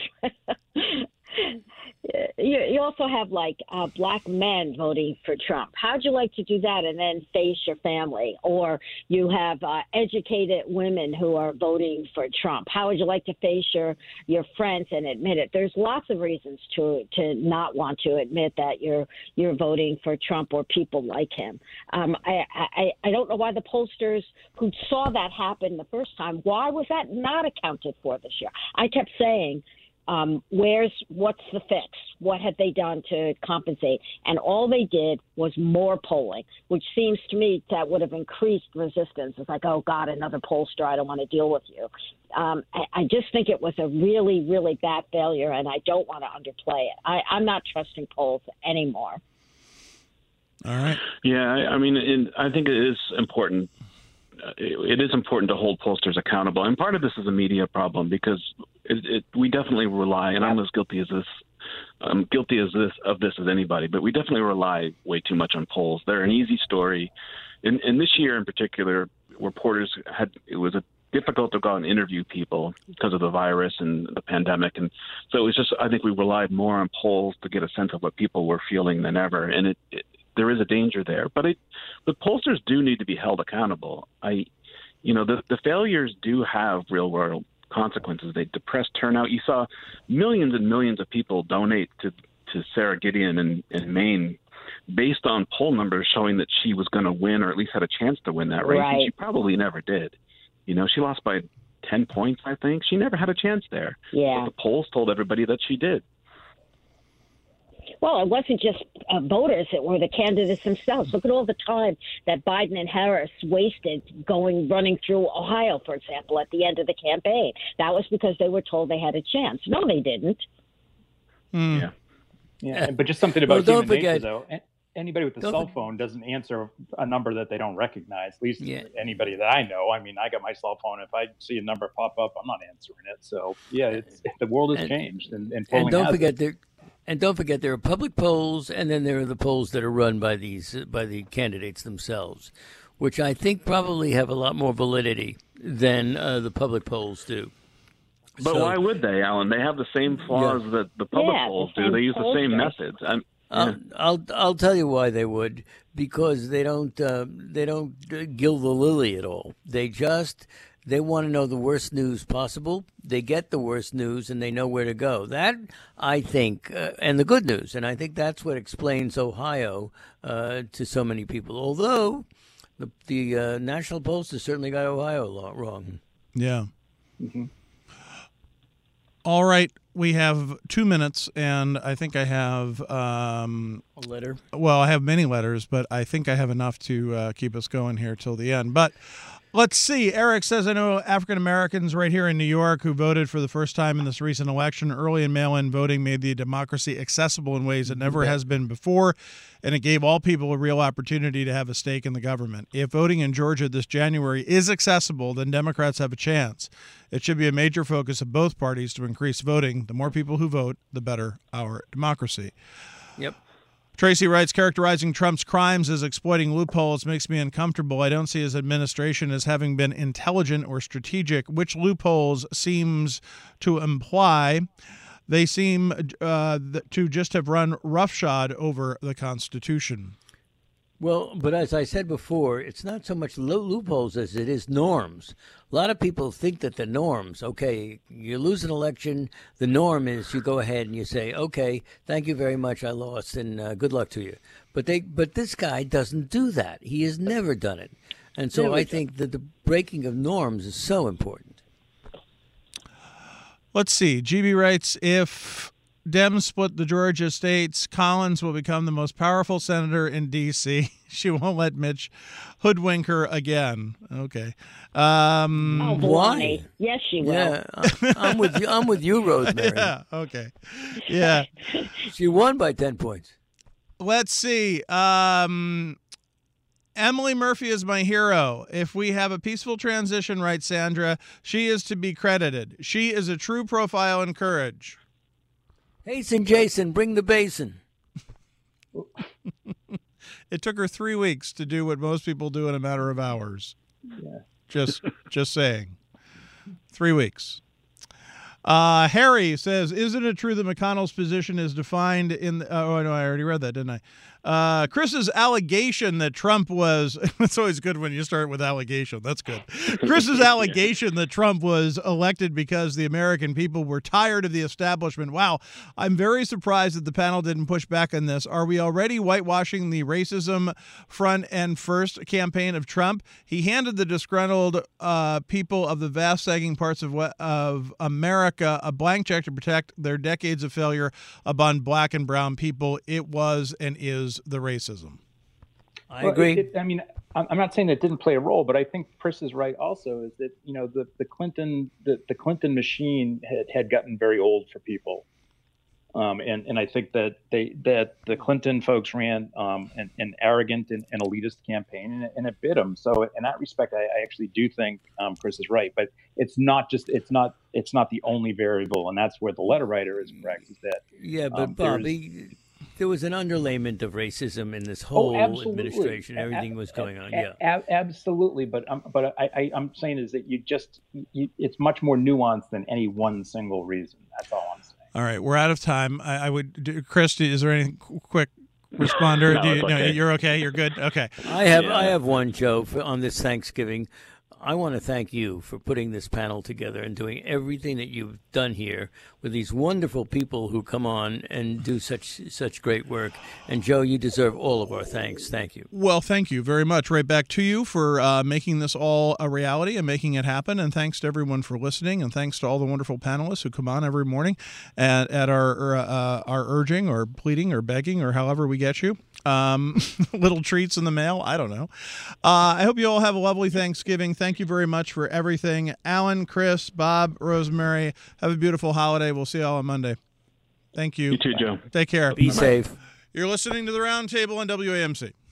you, you also have like uh, black men voting for Trump. How'd you like to do that and then face your family? Or you have uh, educated women who are voting for Trump. How would you like to face your, your friends and admit it? There's lots of reasons to to not want to admit that you're you're voting for Trump or people like him. Um, I, I I don't know why the pollsters who saw that happen the first time, why was that not accounted for this year? I kept saying, Um, where's what's the fix? What have they done to compensate? And all they did was more polling, which seems to me that would have increased resistance. It's like, oh, God, another pollster. I don't want to deal with you. Um, I, I just think it was a really, really bad failure, and I don't want to underplay it. I, I'm not trusting polls anymore. All right. Yeah, I, I mean, in, I think it is important. Uh, it, it is important to hold pollsters accountable, and part of this is a media problem because it, it, we definitely rely, and I'm as guilty as this, I'm guilty as this of this as anybody, but we definitely rely way too much on polls. They're an easy story, and, and this year in particular, reporters had it was a difficult to go out and interview people because of the virus and the pandemic, and so it was just I think we relied more on polls to get a sense of what people were feeling than ever, and it. it there is a danger there, but it, the pollsters do need to be held accountable. I, you know, the, the failures do have real world consequences. They depress turnout. You saw millions and millions of people donate to, to Sarah Gideon in, in Maine based on poll numbers showing that she was going to win or at least had a chance to win that race. Right. And she probably never did. You know, she lost by ten points, I think. She never had a chance there. Yeah. But the polls told everybody that she did. Well, it wasn't just uh, voters. It were the candidates themselves. Look at all the time that Biden and Harris wasted going, running through Ohio, for example, at the end of the campaign. That was because they were told they had a chance. No, they didn't. Mm. Yeah. Yeah, but just something about Well, don't human nature, forget- though. A- Anybody with a Don't cell for- phone doesn't answer a number that they don't recognize. At least Yeah. anybody that I know. I mean, I got my cell phone. If I see a number pop up, I'm not answering it. So yeah, it's, the world has And- changed, and, and polling And don't has. forget there, and don't forget there are public polls, and then there are the polls that are run by these by the candidates themselves, which I think probably have a lot more validity than uh, the public polls do. But So- why would they, Alan? They have the same flaws Yeah. that the public Yeah, the polls same do. They use the same pollsters. methods. I'm, I'll, I'll I'll tell you why they would, because they don't uh, they don't uh, gild the lily at all. They just they want to know the worst news possible. They get the worst news and they know where to go. That I think, uh, and the good news, and I think that's what explains Ohio uh, to so many people. Although the the uh, National Post has certainly got Ohio lo- wrong. Yeah. Mm-hmm. All right. We have two minutes, and I think I have, um, A letter. well, I have many letters, but I think I have enough to uh, keep us going here till the end. But Let's see. Eric says, I know African Americans right here in New York who voted for the first time in this recent election. Early and mail-in voting made the democracy accessible in ways it never has been before, and it gave all people a real opportunity to have a stake in the government. If voting in Georgia this January is accessible, then Democrats have a chance. It should be a major focus of both parties to increase voting. The more people who vote, the better our democracy. Yep. Tracy writes, characterizing Trump's crimes as exploiting loopholes makes me uncomfortable. I don't see his administration as having been intelligent or strategic, which loopholes seems to imply they seem uh, to just have run roughshod over the Constitution. Well, but as I said before, it's not so much lo- loopholes as it is norms. A lot of people think that the norms, okay, you lose an election, the norm is you go ahead and you say, okay, thank you very much, I lost, and uh, good luck to you. But they, but this guy doesn't do that. He has never done it. And so I think that the breaking of norms is so important. Let's see. G B writes, if Dems split the Georgia states, Collins will become the most powerful senator in D C She won't let Mitch hoodwink her again. Okay. Um, oh, why? Yes, she will. Yeah, I'm with you. I'm with you, Rosemary. Yeah. Okay. Yeah. She won by ten points. Let's see. Um, Emily Murphy is my hero. If we have a peaceful transition, writes Sandra, she is to be credited. She is a true profile in courage. Hasten, Jason, bring the basin. It took her three weeks to do what most people do in a matter of hours. Yeah. Just, just saying. Three weeks. Uh, Harry says, isn't it true that McConnell's position is defined in... The, oh, no, I already read that, didn't I? Uh, Chris's allegation that Trump was... It's always good when you start with allegation. That's good. Chris's allegation that Trump was elected because the American people were tired of the establishment. Wow. I'm very surprised that the panel didn't push back on this. Are we already whitewashing the racism front and first campaign of Trump? He handed the disgruntled uh, people of the vast sagging parts of, of America a blank check to protect their decades of failure upon black and brown people. It was and is the racism. I well, agree. It, it, I mean, I'm not saying that it didn't play a role, but I think Chris is right also, is that, you know, the, the Clinton the, the Clinton machine had, had gotten very old for people. Um, and, and I think that they that the Clinton folks ran um, an, an arrogant and, and elitist campaign, and, and it bit them. So in that respect, I, I actually do think um, Chris is right. But it's not just it's not it's not the only variable, and that's where the letter writer is correct. Is that yeah, but um, Bobby, there was an underlayment of racism in this whole oh, administration. Everything was going on. Yeah, a- absolutely. But um, but I, I I'm saying is that you just you, it's much more nuanced than any one single reason. That's all I'm saying. All right, we're out of time. I, I would, do, Chris, is there any quick responder? No, do you, it's no, okay. You're okay. You're good. Okay. I have Yeah. I have one, Joe, for, on this Thanksgiving. I want to thank you for putting this panel together and doing everything that you've done here with these wonderful people who come on and do such such great work. And Joe, you deserve all of our thanks. Thank you. Well, thank you very much. Right back to you for uh, making this all a reality and making it happen. And thanks to everyone for listening. And thanks to all the wonderful panelists who come on every morning at, at our uh, our urging or pleading or begging or however we get you. Um, little treats in the mail. I don't know. Uh, I hope you all have a lovely Thanksgiving. Thank you very much for everything. Alan, Chris, Bob, Rosemary, have a beautiful holiday. We'll see you all on Monday. Thank you. You too, Joe. Take care. Be safe. You're listening to the Round Table on W A M C.